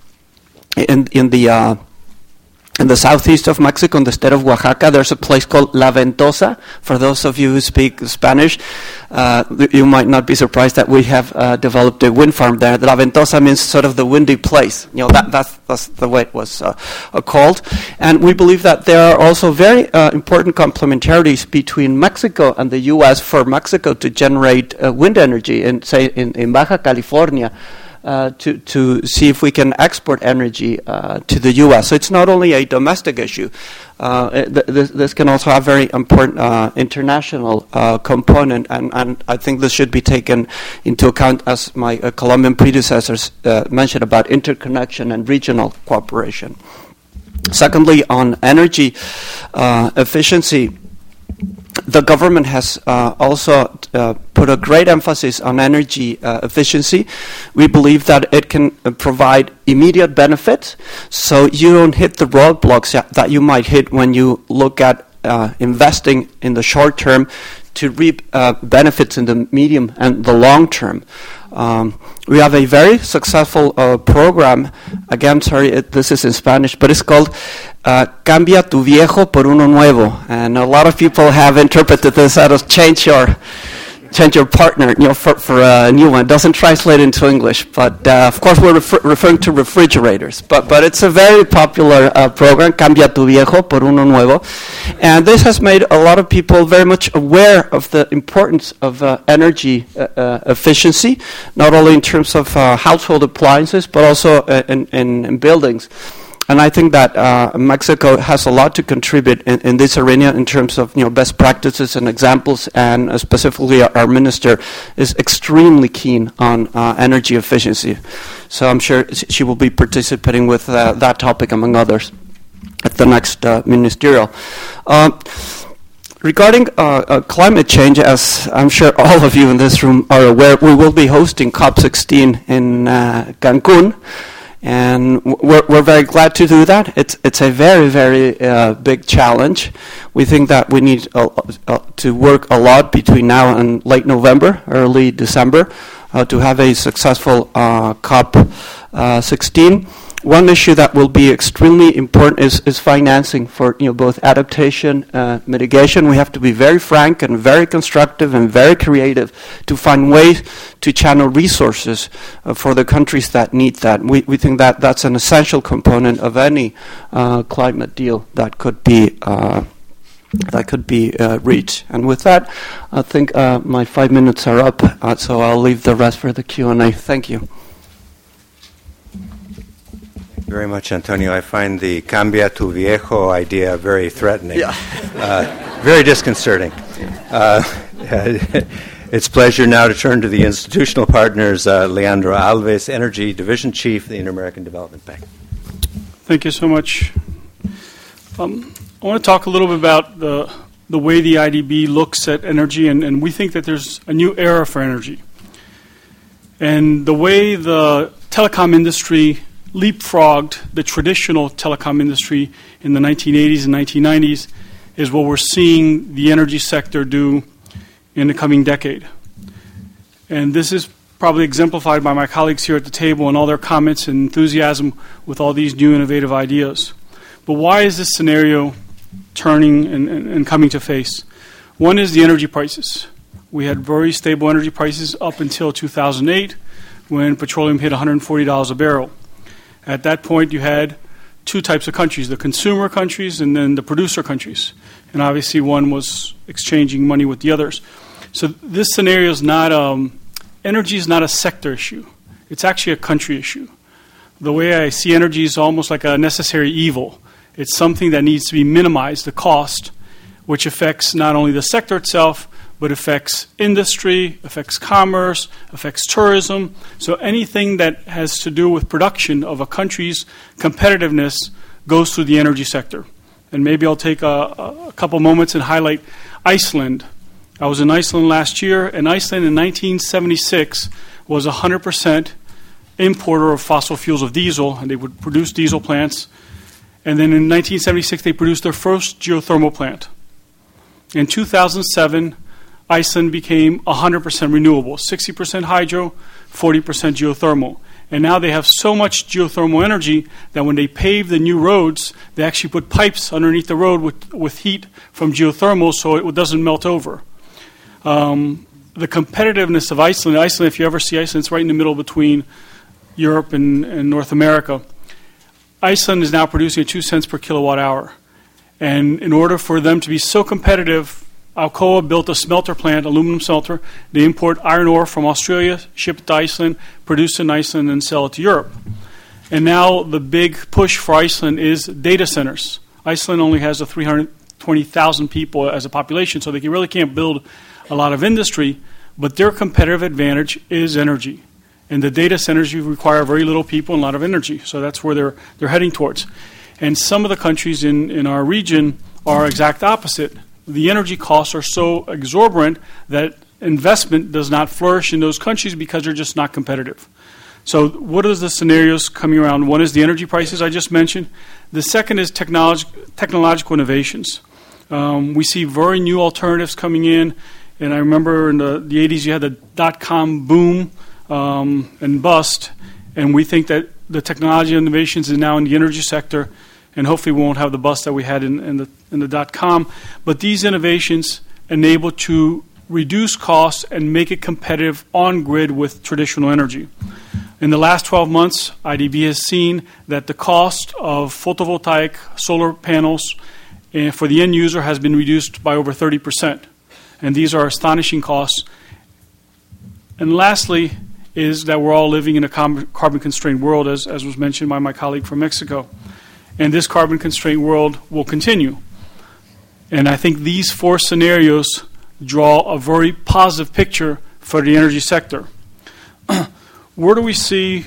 in the southeast of Mexico, in the state of Oaxaca. There's a place called La Ventosa. For those of you who speak Spanish, you might not be surprised that we have developed a wind farm there. La Ventosa means sort of the windy place. You know, that's the way it was called. And we believe that there are also very important complementarities between Mexico and the U.S. for Mexico to generate wind energy in Baja California. To see if we can export energy to the U.S. So it's not only a domestic issue. This can also have very important international component, and I think this should be taken into account, as my Colombian predecessors mentioned, about interconnection and regional cooperation. Secondly, on energy efficiency, the government has also put a great emphasis on energy efficiency. We believe that it can provide immediate benefits, so you don't hit the roadblocks that you might hit when you look at investing in the short term to reap benefits in the medium and the long term. We have a very successful program. Again, sorry, this is in Spanish, but it's called Cambia tu viejo por uno nuevo. And a lot of people have interpreted this as change your partner, for a new one. It doesn't translate into English, but of course we're referring to refrigerators. But it's a very popular program, Cambia tu viejo por uno nuevo, and this has made a lot of people very much aware of the importance of energy efficiency, not only in terms of household appliances, but also in buildings. And I think that Mexico has a lot to contribute in this arena in terms of best practices and examples, and specifically our minister is extremely keen on energy efficiency. So I'm sure she will be participating with that topic, among others, at the next ministerial. Regarding climate change, as I'm sure all of you in this room are aware, we will be hosting COP16 in Cancun. And we're very glad to do that. It's a very, very big challenge. We think that we need to work a lot between now and late November, early December, to have a successful COP16. One issue that will be extremely important is financing for both adaptation and mitigation. We have to be very frank and very constructive and very creative to find ways to channel resources for the countries that need that. We think that that's an essential component of any climate deal that could be reached. And with that, I think my 5 minutes are up, so I'll leave the rest for the Q&A. Thank you. Very much, Antonio. I find the Cambia tu viejo idea very threatening, very disconcerting. It's a pleasure now to turn to the institutional partners, Leandro Alves, Energy Division Chief of the Inter-American Development Bank. Thank you so much. I want to talk a little bit about the way the IDB looks at energy, and we think that there's a new era for energy. And the way the telecom industry leapfrogged the traditional telecom industry in the 1980s and 1990s is what we're seeing the energy sector do in the coming decade. And this is probably exemplified by my colleagues here at the table and all their comments and enthusiasm with all these new innovative ideas. But why is this scenario turning and coming to face? One is the energy prices. We had very stable energy prices up until 2008 when petroleum hit $140 a barrel. At that point, you had two types of countries, the consumer countries and then the producer countries. And obviously one was exchanging money with the others. So this scenario is not, energy is not a sector issue. It's actually a country issue. The way I see energy is almost like a necessary evil. It's something that needs to be minimized, the cost, which affects not only the sector itself, but affects industry, affects commerce, affects tourism. So anything that has to do with production of a country's competitiveness goes through the energy sector. And maybe I'll take a couple moments and highlight Iceland. I was in Iceland last year, and Iceland in 1976 was 100% importer of fossil fuels of diesel, and they would produce diesel plants. And then in 1976, they produced their first geothermal plant. In 2007, Iceland became 100% renewable, 60% hydro, 40% geothermal. And now they have so much geothermal energy that when they pave the new roads, they actually put pipes underneath the road with heat from geothermal so it doesn't melt over. The competitiveness of Iceland, if you ever see Iceland, it's right in the middle between Europe and North America. Iceland is now producing at 2 cents per kilowatt hour. And in order for them to be so competitive, Alcoa built a smelter plant, aluminum smelter. They import iron ore from Australia, ship it to Iceland, produce it in Iceland, and sell it to Europe. And now the big push for Iceland is data centers. Iceland only has 320,000 people as a population, so they really can't build a lot of industry, but their competitive advantage is energy. And the data centers, you require very little people and a lot of energy, so that's where they're heading towards. And some of the countries in our region are exact opposite. The energy costs are so exorbitant that investment does not flourish in those countries because they're just not competitive. So what are the scenarios coming around? One is the energy prices I just mentioned. The second is technological innovations. We see very new alternatives coming in. And I remember in the 80s you had the dot-com boom and bust. And we think that the technology innovations is now in the energy sector. And hopefully we won't have the bust that we had in the dot-com. But these innovations enable to reduce costs and make it competitive on-grid with traditional energy. In the last 12 months, IDB has seen that the cost of photovoltaic solar panels for the end user has been reduced by over 30%. And these are astonishing costs. And lastly is that we're all living in a carbon-constrained world, as was mentioned by my colleague from Mexico. And this carbon-constrained world will continue. And I think these four scenarios draw a very positive picture for the energy sector. Where do we see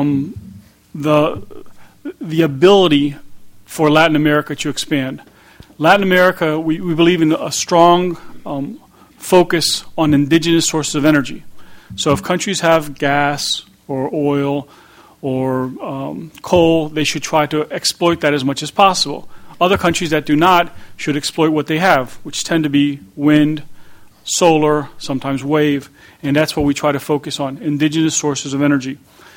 the ability for Latin America to expand? Latin America, we believe in a strong focus on indigenous sources of energy. So if countries have gas or oil or coal, they should try to exploit that as much as possible. Other countries that do not should exploit what they have, which tend to be wind, solar, sometimes wave, and that's what we try to focus on, indigenous sources of energy.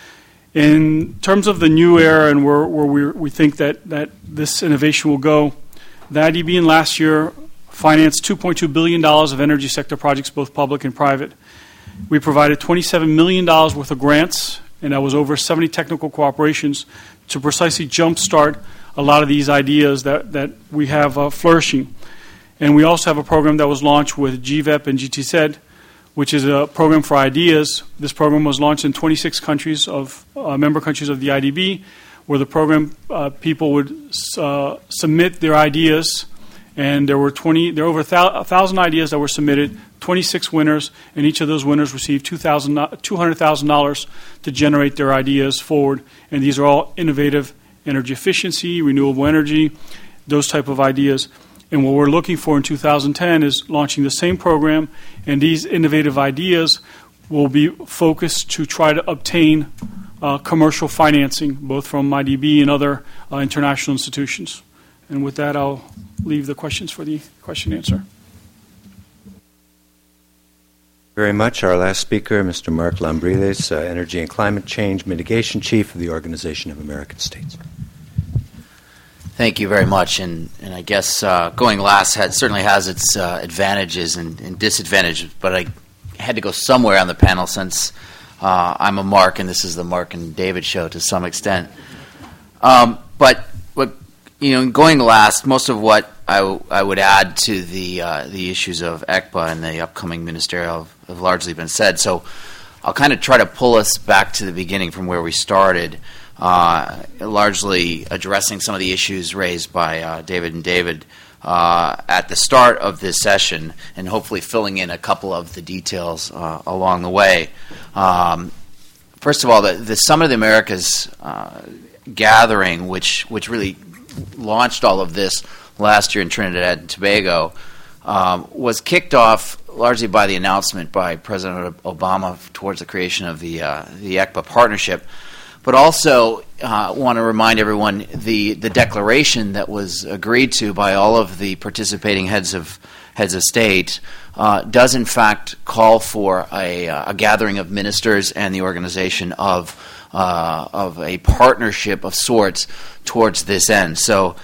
In terms of the new era and where we think that this innovation will go, the IDB in last year financed $2.2 billion of energy sector projects, both public and private. We provided $27 million worth of grants, and that was over 70 technical cooperations to precisely jumpstart a lot of these ideas that we have flourishing. And we also have a program that was launched with GVEP and GTZ, which is a program for ideas. This program was launched in 26 countries of member countries of the IDB, where the program people would submit their ideas, and there were over 1,000 ideas that were submitted, 26 winners, and each of those winners received $200,000 to generate their ideas forward. And these are all innovative energy efficiency, renewable energy, those type of ideas. And what we're looking for in 2010 is launching the same program, and these innovative ideas will be focused to try to obtain commercial financing, both from IDB and other international institutions. And with that, I'll leave the questions for the question and answer. Very much. Our last speaker, Mr. Mark Lambriles, Energy and Climate Change Mitigation Chief of the Organization of American States. Thank you very much. And I guess going last certainly has its advantages and disadvantages, but I had to go somewhere on the panel since I'm a Mark, and this is the Mark and David show to some extent. But going last, most of what I would add to the issues of ECPA and the upcoming ministerial have largely been said. So I'll kind of try to pull us back to the beginning from where we started, largely addressing some of the issues raised by David and David at the start of this session, and hopefully filling in a couple of the details along the way. First of all, the Summit of the Americas gathering, which really launched all of this last year in Trinidad and Tobago, was kicked off largely by the announcement by President Obama towards the creation of the ECPA partnership, but also want to remind everyone the declaration that was agreed to by all of the participating heads of state does in fact call for a gathering of ministers and the organization of a partnership of sorts towards this end. So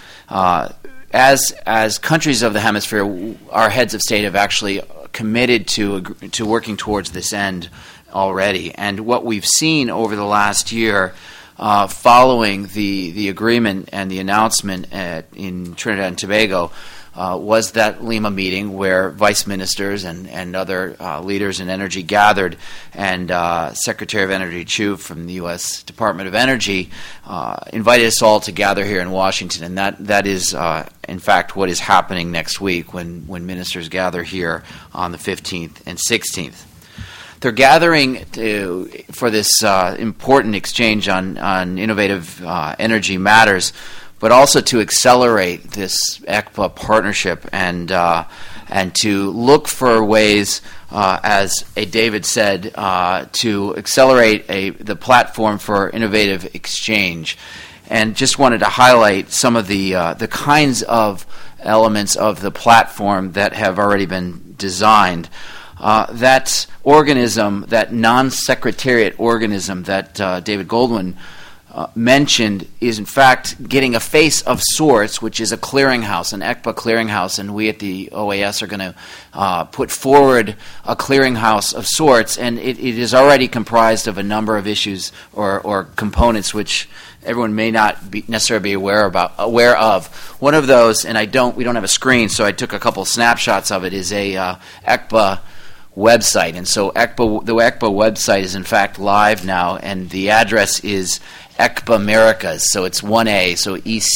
as countries of the hemisphere, our heads of state have actually committed to working towards this end already. And what we've seen over the last year, following the agreement and the announcement in Trinidad and Tobago, was that Lima meeting where vice ministers and other leaders in energy gathered, and Secretary of Energy Chu from the U.S. Department of Energy invited us all to gather here in Washington, and that is in fact what is happening next week when ministers gather here on the 15th and 16th. They're gathering for this important exchange on innovative energy matters, but also to accelerate this ECPA partnership and to look for ways, as David said, to accelerate the platform for innovative exchange. And just wanted to highlight some of the kinds of elements of the platform that have already been designed. That organism, that non-secretariat organism that David Goldwyn mentioned, is in fact getting a face of sorts, which is a clearinghouse, an ECPA clearinghouse, and we at the OAS are going to put forward a clearinghouse of sorts, and it is already comprised of a number of issues or components which everyone may not necessarily be aware of. One of those, and we don't have a screen, so I took a couple snapshots of it, is a ECPA website, and so the ECPA website is in fact live now, and the address is ECPA Americas, so it's 1A, so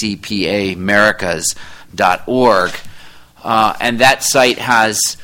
ECPAmericas.org, and that site has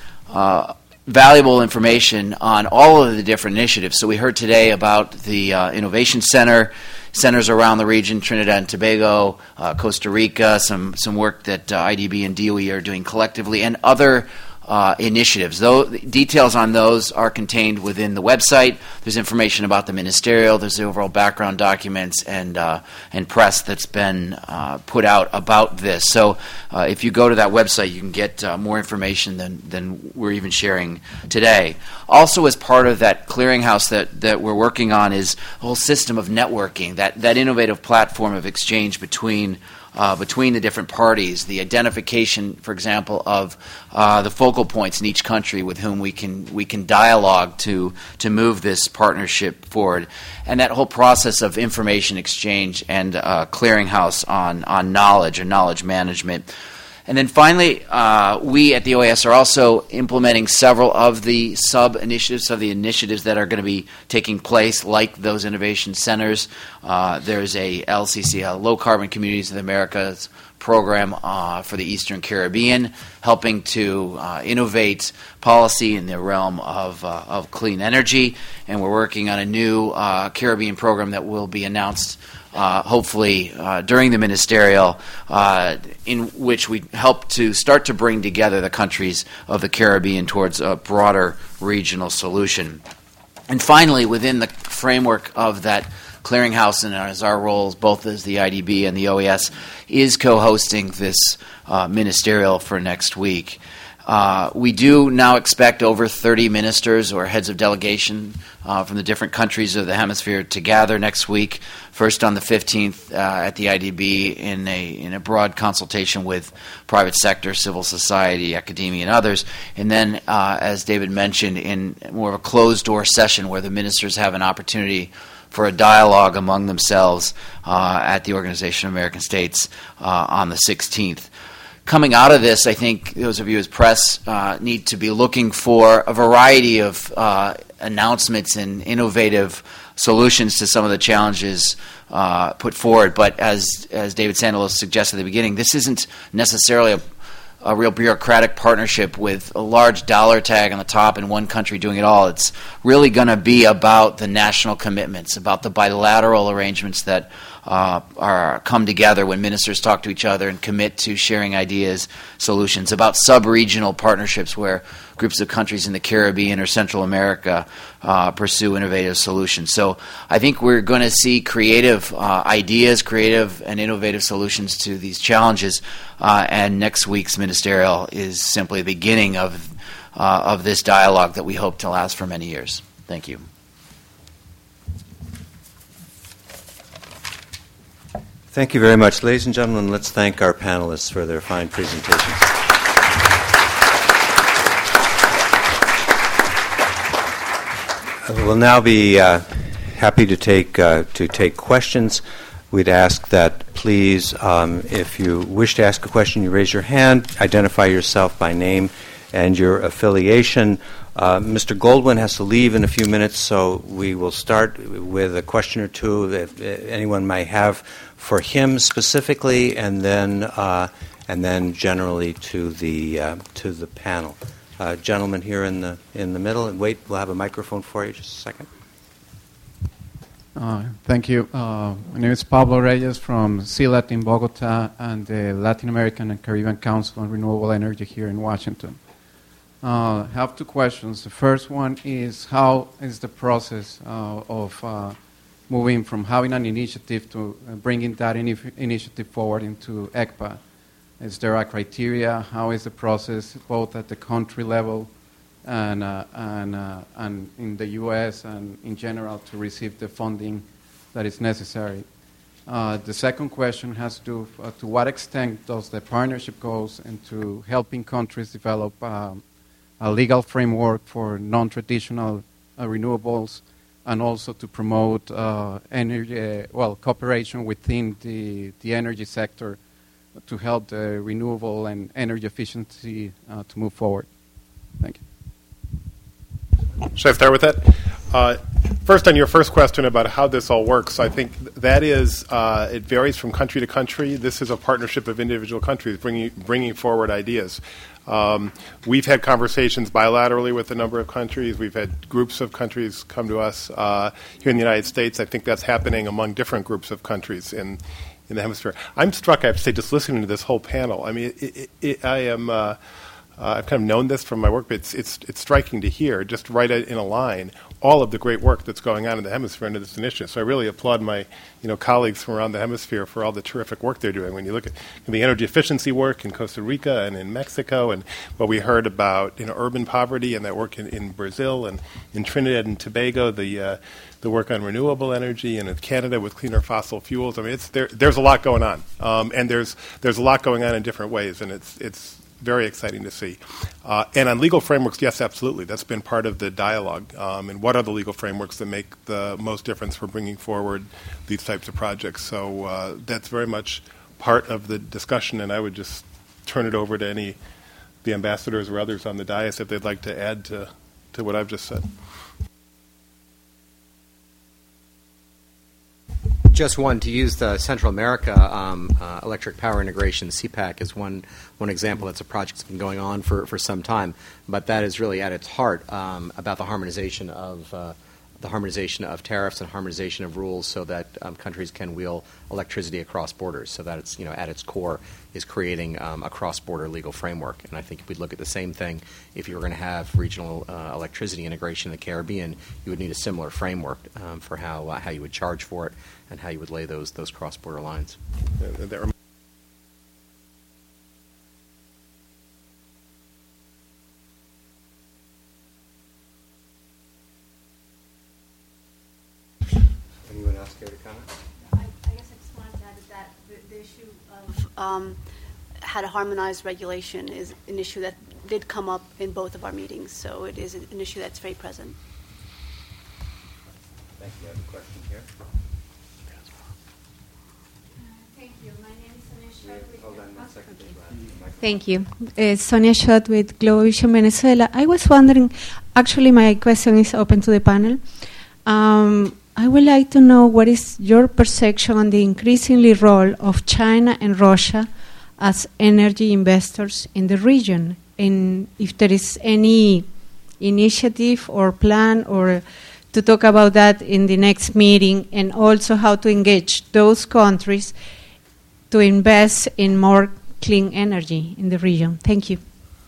valuable information on all of the different initiatives. So we heard today about the Innovation centers around the region, Trinidad and Tobago, Costa Rica, some work that IDB and DOE are doing collectively, and other initiatives. Details on those are contained within the website. There's information about the ministerial. There's the overall background documents and press that's been put out about this. So if you go to that website, you can get more information than we're even sharing today. Also, as part of that clearinghouse that we're working on is a whole system of networking, that innovative platform of exchange between the different parties, the identification, for example, of the focal points in each country with whom we can dialogue to move this partnership forward, and that whole process of information exchange and clearinghouse on knowledge and knowledge management. And then finally, we at the OAS are also implementing several of the sub-initiatives, of the initiatives that are going to be taking place, like those innovation centers. There's a LCC, a Low Carbon Communities of the Americas program for the Eastern Caribbean, helping to innovate policy in the realm of clean energy. And we're working on a new Caribbean program that will be announced hopefully during the ministerial, in which we help to start to bring together the countries of the Caribbean towards a broader regional solution. And finally, within the framework of that clearinghouse, and as our roles, both as the IDB and the OAS, is co-hosting this ministerial for next week. We do now expect over 30 ministers or heads of delegation from the different countries of the hemisphere to gather next week. First on the 15th at the IDB in a broad consultation with private sector, civil society, academia, and others. And then, as David mentioned, in more of a closed-door session where the ministers have an opportunity for a dialogue among themselves at the Organization of American States on the 16th. Coming out of this, I think those of you as press need to be looking for a variety of announcements and innovative solutions to some of the challenges put forward. But as David Sandelos suggested at the beginning, this isn't necessarily a real bureaucratic partnership with a large dollar tag on the top and one country doing it all. It's really going to be about the national commitments, about the bilateral arrangements that come together when ministers talk to each other and commit to sharing ideas, solutions, about sub-regional partnerships where groups of countries in the Caribbean or Central America pursue innovative solutions. So I think we're going to see creative ideas, creative and innovative solutions to these challenges, and next week's ministerial is simply the beginning of this dialogue that we hope to last for many years. Thank you. Thank you very much. Ladies and gentlemen, let's thank our panelists for their fine presentations. We'll now be happy to take questions. We'd ask that please, if you wish to ask a question, you raise your hand, identify yourself by name and your affiliation. Mr. Goldwyn has to leave in a few minutes, so we will start with a question or two that anyone might have for him specifically, and then generally to the panel. Gentleman here in the middle, and wait, we'll have a microphone for you. Just a second. Thank you. My name is Pablo Reyes from CILAT in Bogota and the Latin American and Caribbean Council on Renewable Energy here in Washington. I have two questions. The first one is, how is the process of moving from having an initiative to bringing that initiative forward into ECPA? Is there a criteria? How is the process both at the country level and in the U.S. and in general to receive the funding that is necessary? The second question has to do to what extent does the partnership goes into helping countries develop a legal framework for non-traditional renewables, and also to promote energy, cooperation within the energy sector to help the renewable and energy efficiency to move forward. Thank you. Should I start with that? First, on your first question about how this all works, I think that is, it varies from country to country. This is a partnership of individual countries bringing forward ideas. We've had conversations bilaterally with a number of countries. We've had groups of countries come to us here in the United States. I think that's happening among different groups of countries in the hemisphere. I'm struck, I have to say, just listening to this whole panel. I mean, I've kind of known this from my work, but it's striking to hear, just right in a line, all of the great work that's going on in the hemisphere under this initiative. So I really applaud my colleagues from around the hemisphere for all the terrific work they're doing. When you look at the energy efficiency work in Costa Rica and in Mexico, and what we heard about urban poverty and that work in Brazil and in Trinidad and Tobago, the work on renewable energy, and in Canada with cleaner fossil fuels. I mean, there's a lot going on, and there's a lot going on in different ways, and it's very exciting to see. And on legal frameworks, yes, absolutely. That's been part of the dialogue. And what are the legal frameworks that make the most difference for bringing forward these types of projects? So that's very much part of the discussion, and I would just turn it over to the ambassadors or others on the dais if they'd like to add to what I've just said. Just one, to use the Central America Electric Power Integration, CPAC, is one example. That's a project that's been going on for some time, but that is really at its heart about the harmonization of tariffs and harmonization of rules, so that countries can wheel electricity across borders. So that it's at its core is creating a cross-border legal framework. And I think if we look at the same thing, if you were going to have regional electricity integration in the Caribbean, you would need a similar framework for how you would charge for it and how you would lay those cross-border lines. Anyone else care to comment? I guess I just wanted to add that the issue of how to harmonize regulation is an issue that did come up in both of our meetings, so it is an issue that's very present. Thank you. I have a question here. Thank you. My name is Sonia Schott. Hold on 1 second. Thank you. Sonia Schott with Global Vision Venezuela. I was wondering, actually my question is open to the panel. I would like to know what is your perception on the increasingly role of China and Russia as energy investors in the region, and if there is any initiative or plan or to talk about that in the next meeting, and also how to engage those countries to invest in more clean energy in the region. Thank you.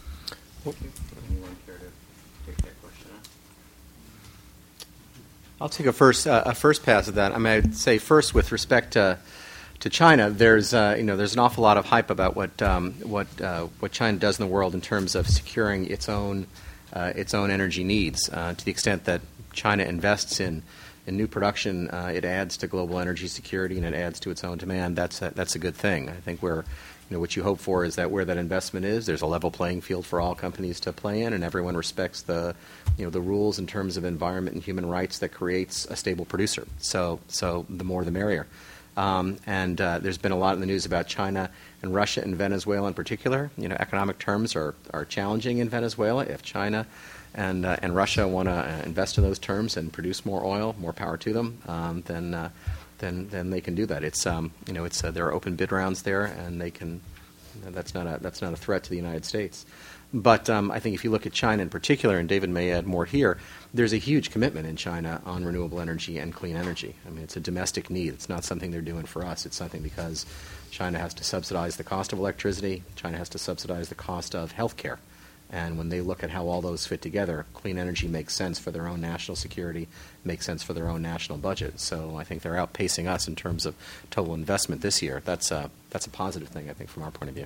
I'll take a first pass at that. I mean, I'd say first with respect to China, there's an awful lot of hype about what China does in the world in terms of securing its own energy needs. To the extent that China invests in new production, it adds to global energy security and it adds to its own demand. That's a good thing. I think what you hope for is that where that investment is, there's a level playing field for all companies to play in, and everyone respects the rules in terms of environment and human rights that creates a stable producer. So the more the merrier. And there's been a lot in the news about China and Russia and Venezuela in particular. Economic terms are challenging in Venezuela. If China and Russia want to invest in those terms and produce more oil, more power to them, then they can do that. There are open bid rounds there, and they can. That's not a threat to the United States. But I think if you look at China in particular, and David may add more here, there's a huge commitment in China on renewable energy and clean energy. I mean, it's a domestic need. It's not something they're doing for us. It's something because China has to subsidize the cost of electricity. China has to subsidize the cost of health care. And when they look at how all those fit together, clean energy makes sense for their own national security, makes sense for their own national budget. So I think they're outpacing us in terms of total investment this year. That's a positive thing, I think, from our point of view.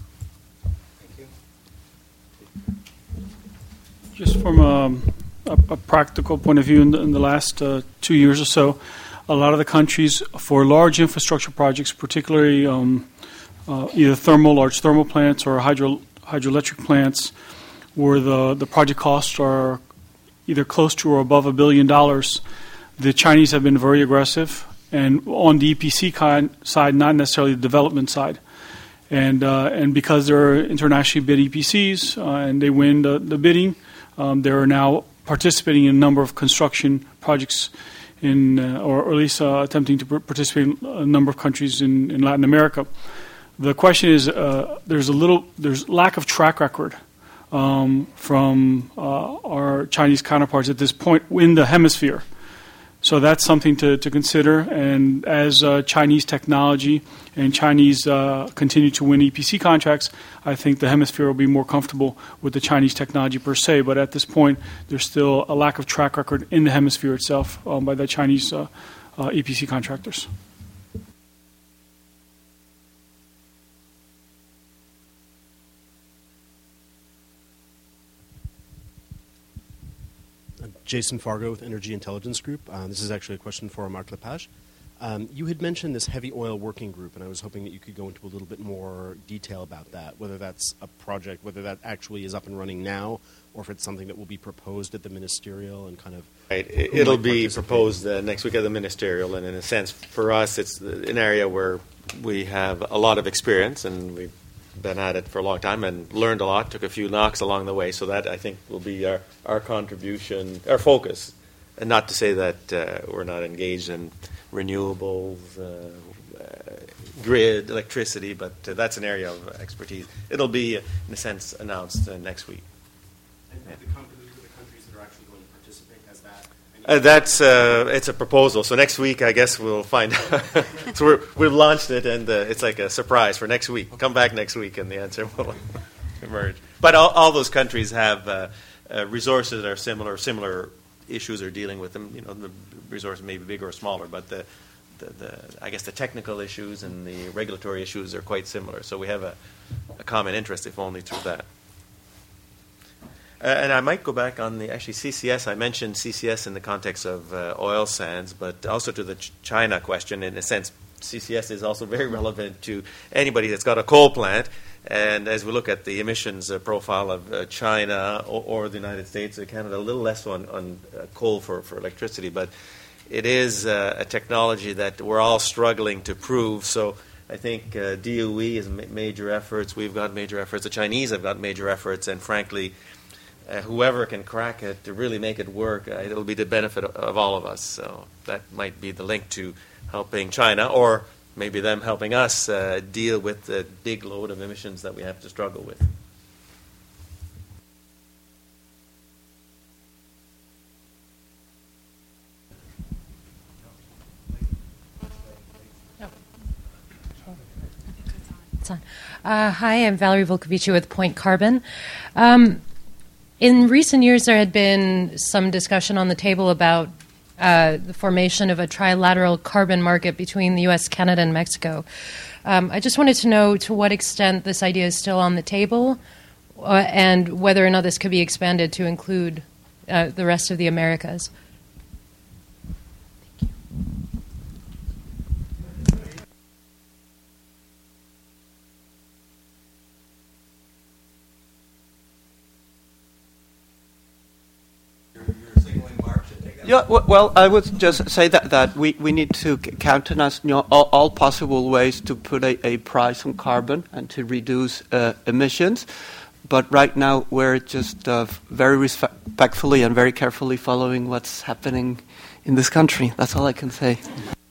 Just from a practical point of view, in the last 2 years or so, a lot of the countries for large infrastructure projects, particularly either large thermal plants or hydroelectric plants, where the project costs are either close to or above $1 billion, the Chinese have been very aggressive, and on the EPC side, not necessarily the development side. And because they're internationally bid EPCs and they win the bidding, they are now participating in a number of construction projects or at least attempting to participate in a number of countries in Latin America. The question is, there's lack of track record from our Chinese counterparts at this point in the hemisphere. So that's something to consider. And as Chinese technology and Chinese continue to win EPC contracts, I think the hemisphere will be more comfortable with the Chinese technology per se. But at this point, there's still a lack of track record in the hemisphere itself by the Chinese EPC contractors. Jason Fargo with Energy Intelligence Group. This is actually a question for Marc Lepage. You had mentioned this heavy oil working group, and I was hoping that you could go into a little bit more detail about that, whether that's a project, whether that actually is up and running now, or if it's something that will be proposed at the ministerial and kind of... Right. It'll be proposed next week at the ministerial, and in a sense, for us, it's an area where we have a lot of experience, and we've been at it for a long time and learned a lot, took a few knocks along the way, so that I think will be our contribution, our focus. And not to say that we're not engaged in renewables, grid, electricity, but that's an area of expertise. It'll be, in a sense, announced next week. And the countries that are actually going to participate, has that? It's a proposal. So next week, I guess we'll find out. So we've launched it, and it's like a surprise for next week. Come back next week, and the answer will emerge. But all those countries have resources that are similar issues are dealing with them. The resources may be bigger or smaller, but I guess the technical issues and the regulatory issues are quite similar. So we have a common interest, if only through that. And I might go back on CCS. I mentioned CCS in the context of oil sands, but also to the China question. In a sense, CCS is also very relevant to anybody that's got a coal plant. And as we look at the emissions profile of China or the United States or Canada, a little less on coal for electricity. But it is a technology that we're all struggling to prove. So I think DOE has major efforts. We've got major efforts. The Chinese have got major efforts. And frankly, whoever can crack it to really make it work, it'll be the benefit of all of us. So that might be the link to helping China, or maybe them helping us deal with the big load of emissions that we have to struggle with. Hi, I'm Valerie Volkovici with Point Carbon. In recent years, there had been some discussion on the table about the formation of a trilateral carbon market between the U.S., Canada, and Mexico. I just wanted to know to what extent this idea is still on the table and whether or not this could be expanded to include the rest of the Americas. Yeah, well, I would just say that we need to countenance all possible ways to put a price on carbon and to reduce emissions. But right now we're just very respectfully and very carefully following what's happening in this country. That's all I can say.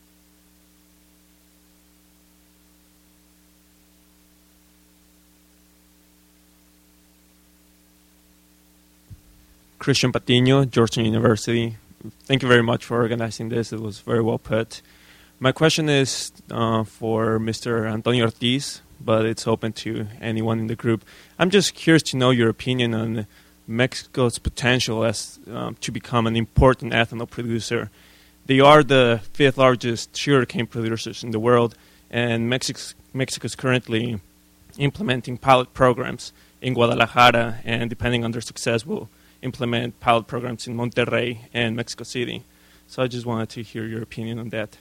Christian Patiño, Georgetown University. Thank you very much for organizing this. It was very well put. My question is for Mr. Antonio Ortiz, but it's open to anyone in the group. I'm just curious to know your opinion on Mexico's potential as to become an important ethanol producer. They are the 5th largest sugarcane producers in the world, and Mexico's currently implementing pilot programs in Guadalajara, and depending on their success, will implement pilot programs in Monterrey and Mexico City. So I just wanted to hear your opinion on that.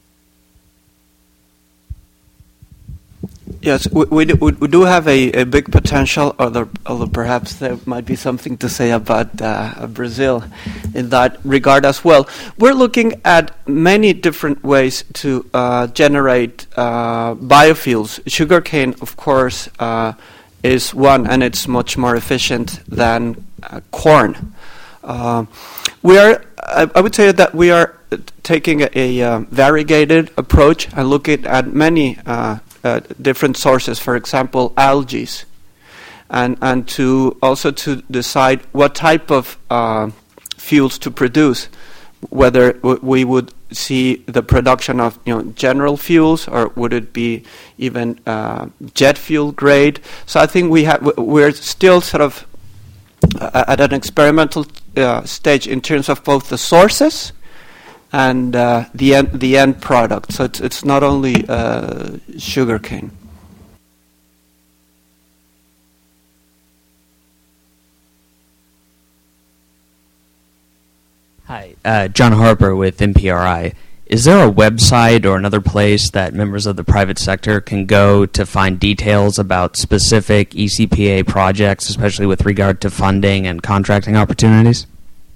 Yes, we do have a big potential, although perhaps there might be something to say about Brazil in that regard as well. We're looking at many different ways to generate biofuels. Sugarcane, of course, is one, and it's much more efficient than corn. I would say that we are taking a variegated approach and looking at many different sources, for example, algae, and to also to decide what type of fuels to produce, whether we would see the production of general fuels, or would it be even jet fuel grade. So I think we're still sort of at an experimental stage in terms of both the sources and the end product. So it's not only sugarcane. Hi, John Harper with MPRI. Is there a website or another place that members of the private sector can go to find details about specific ECPA projects, especially with regard to funding and contracting opportunities?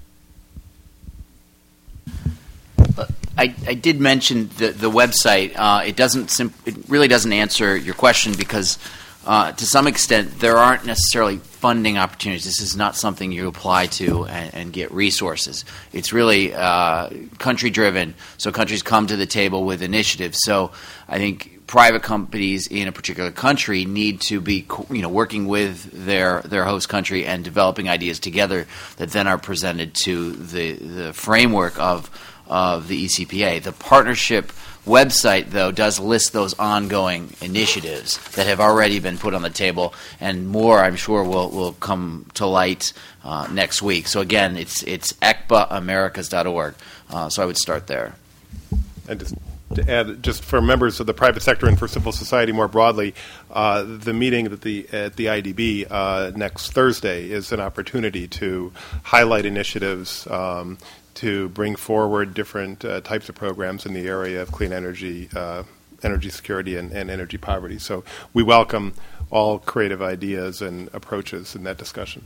I did mention the website. It really doesn't answer your question because to some extent there aren't necessarily funding opportunities. This is not something you apply to and get resources. It's really country driven, so countries come to the table with initiatives. So I think private companies in a particular country need to be working with their host country and developing ideas together that then are presented to the framework of the ECPA. The partnership website, though, does list those ongoing initiatives that have already been put on the table, and more, I'm sure, will come to light next week. So again, it's ecbaamericas.org. So I would start there. And just to add, just for members of the private sector and for civil society more broadly, the meeting at the IDB next Thursday is an opportunity to highlight initiatives to bring forward different types of programs in the area of clean energy, energy security, and energy poverty. So we welcome all creative ideas and approaches in that discussion.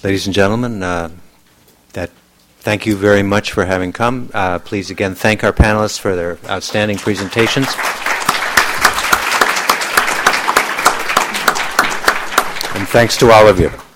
Ladies and gentlemen, thank you very much for having come. Please again thank our panelists for their outstanding presentations. And thanks to all of you.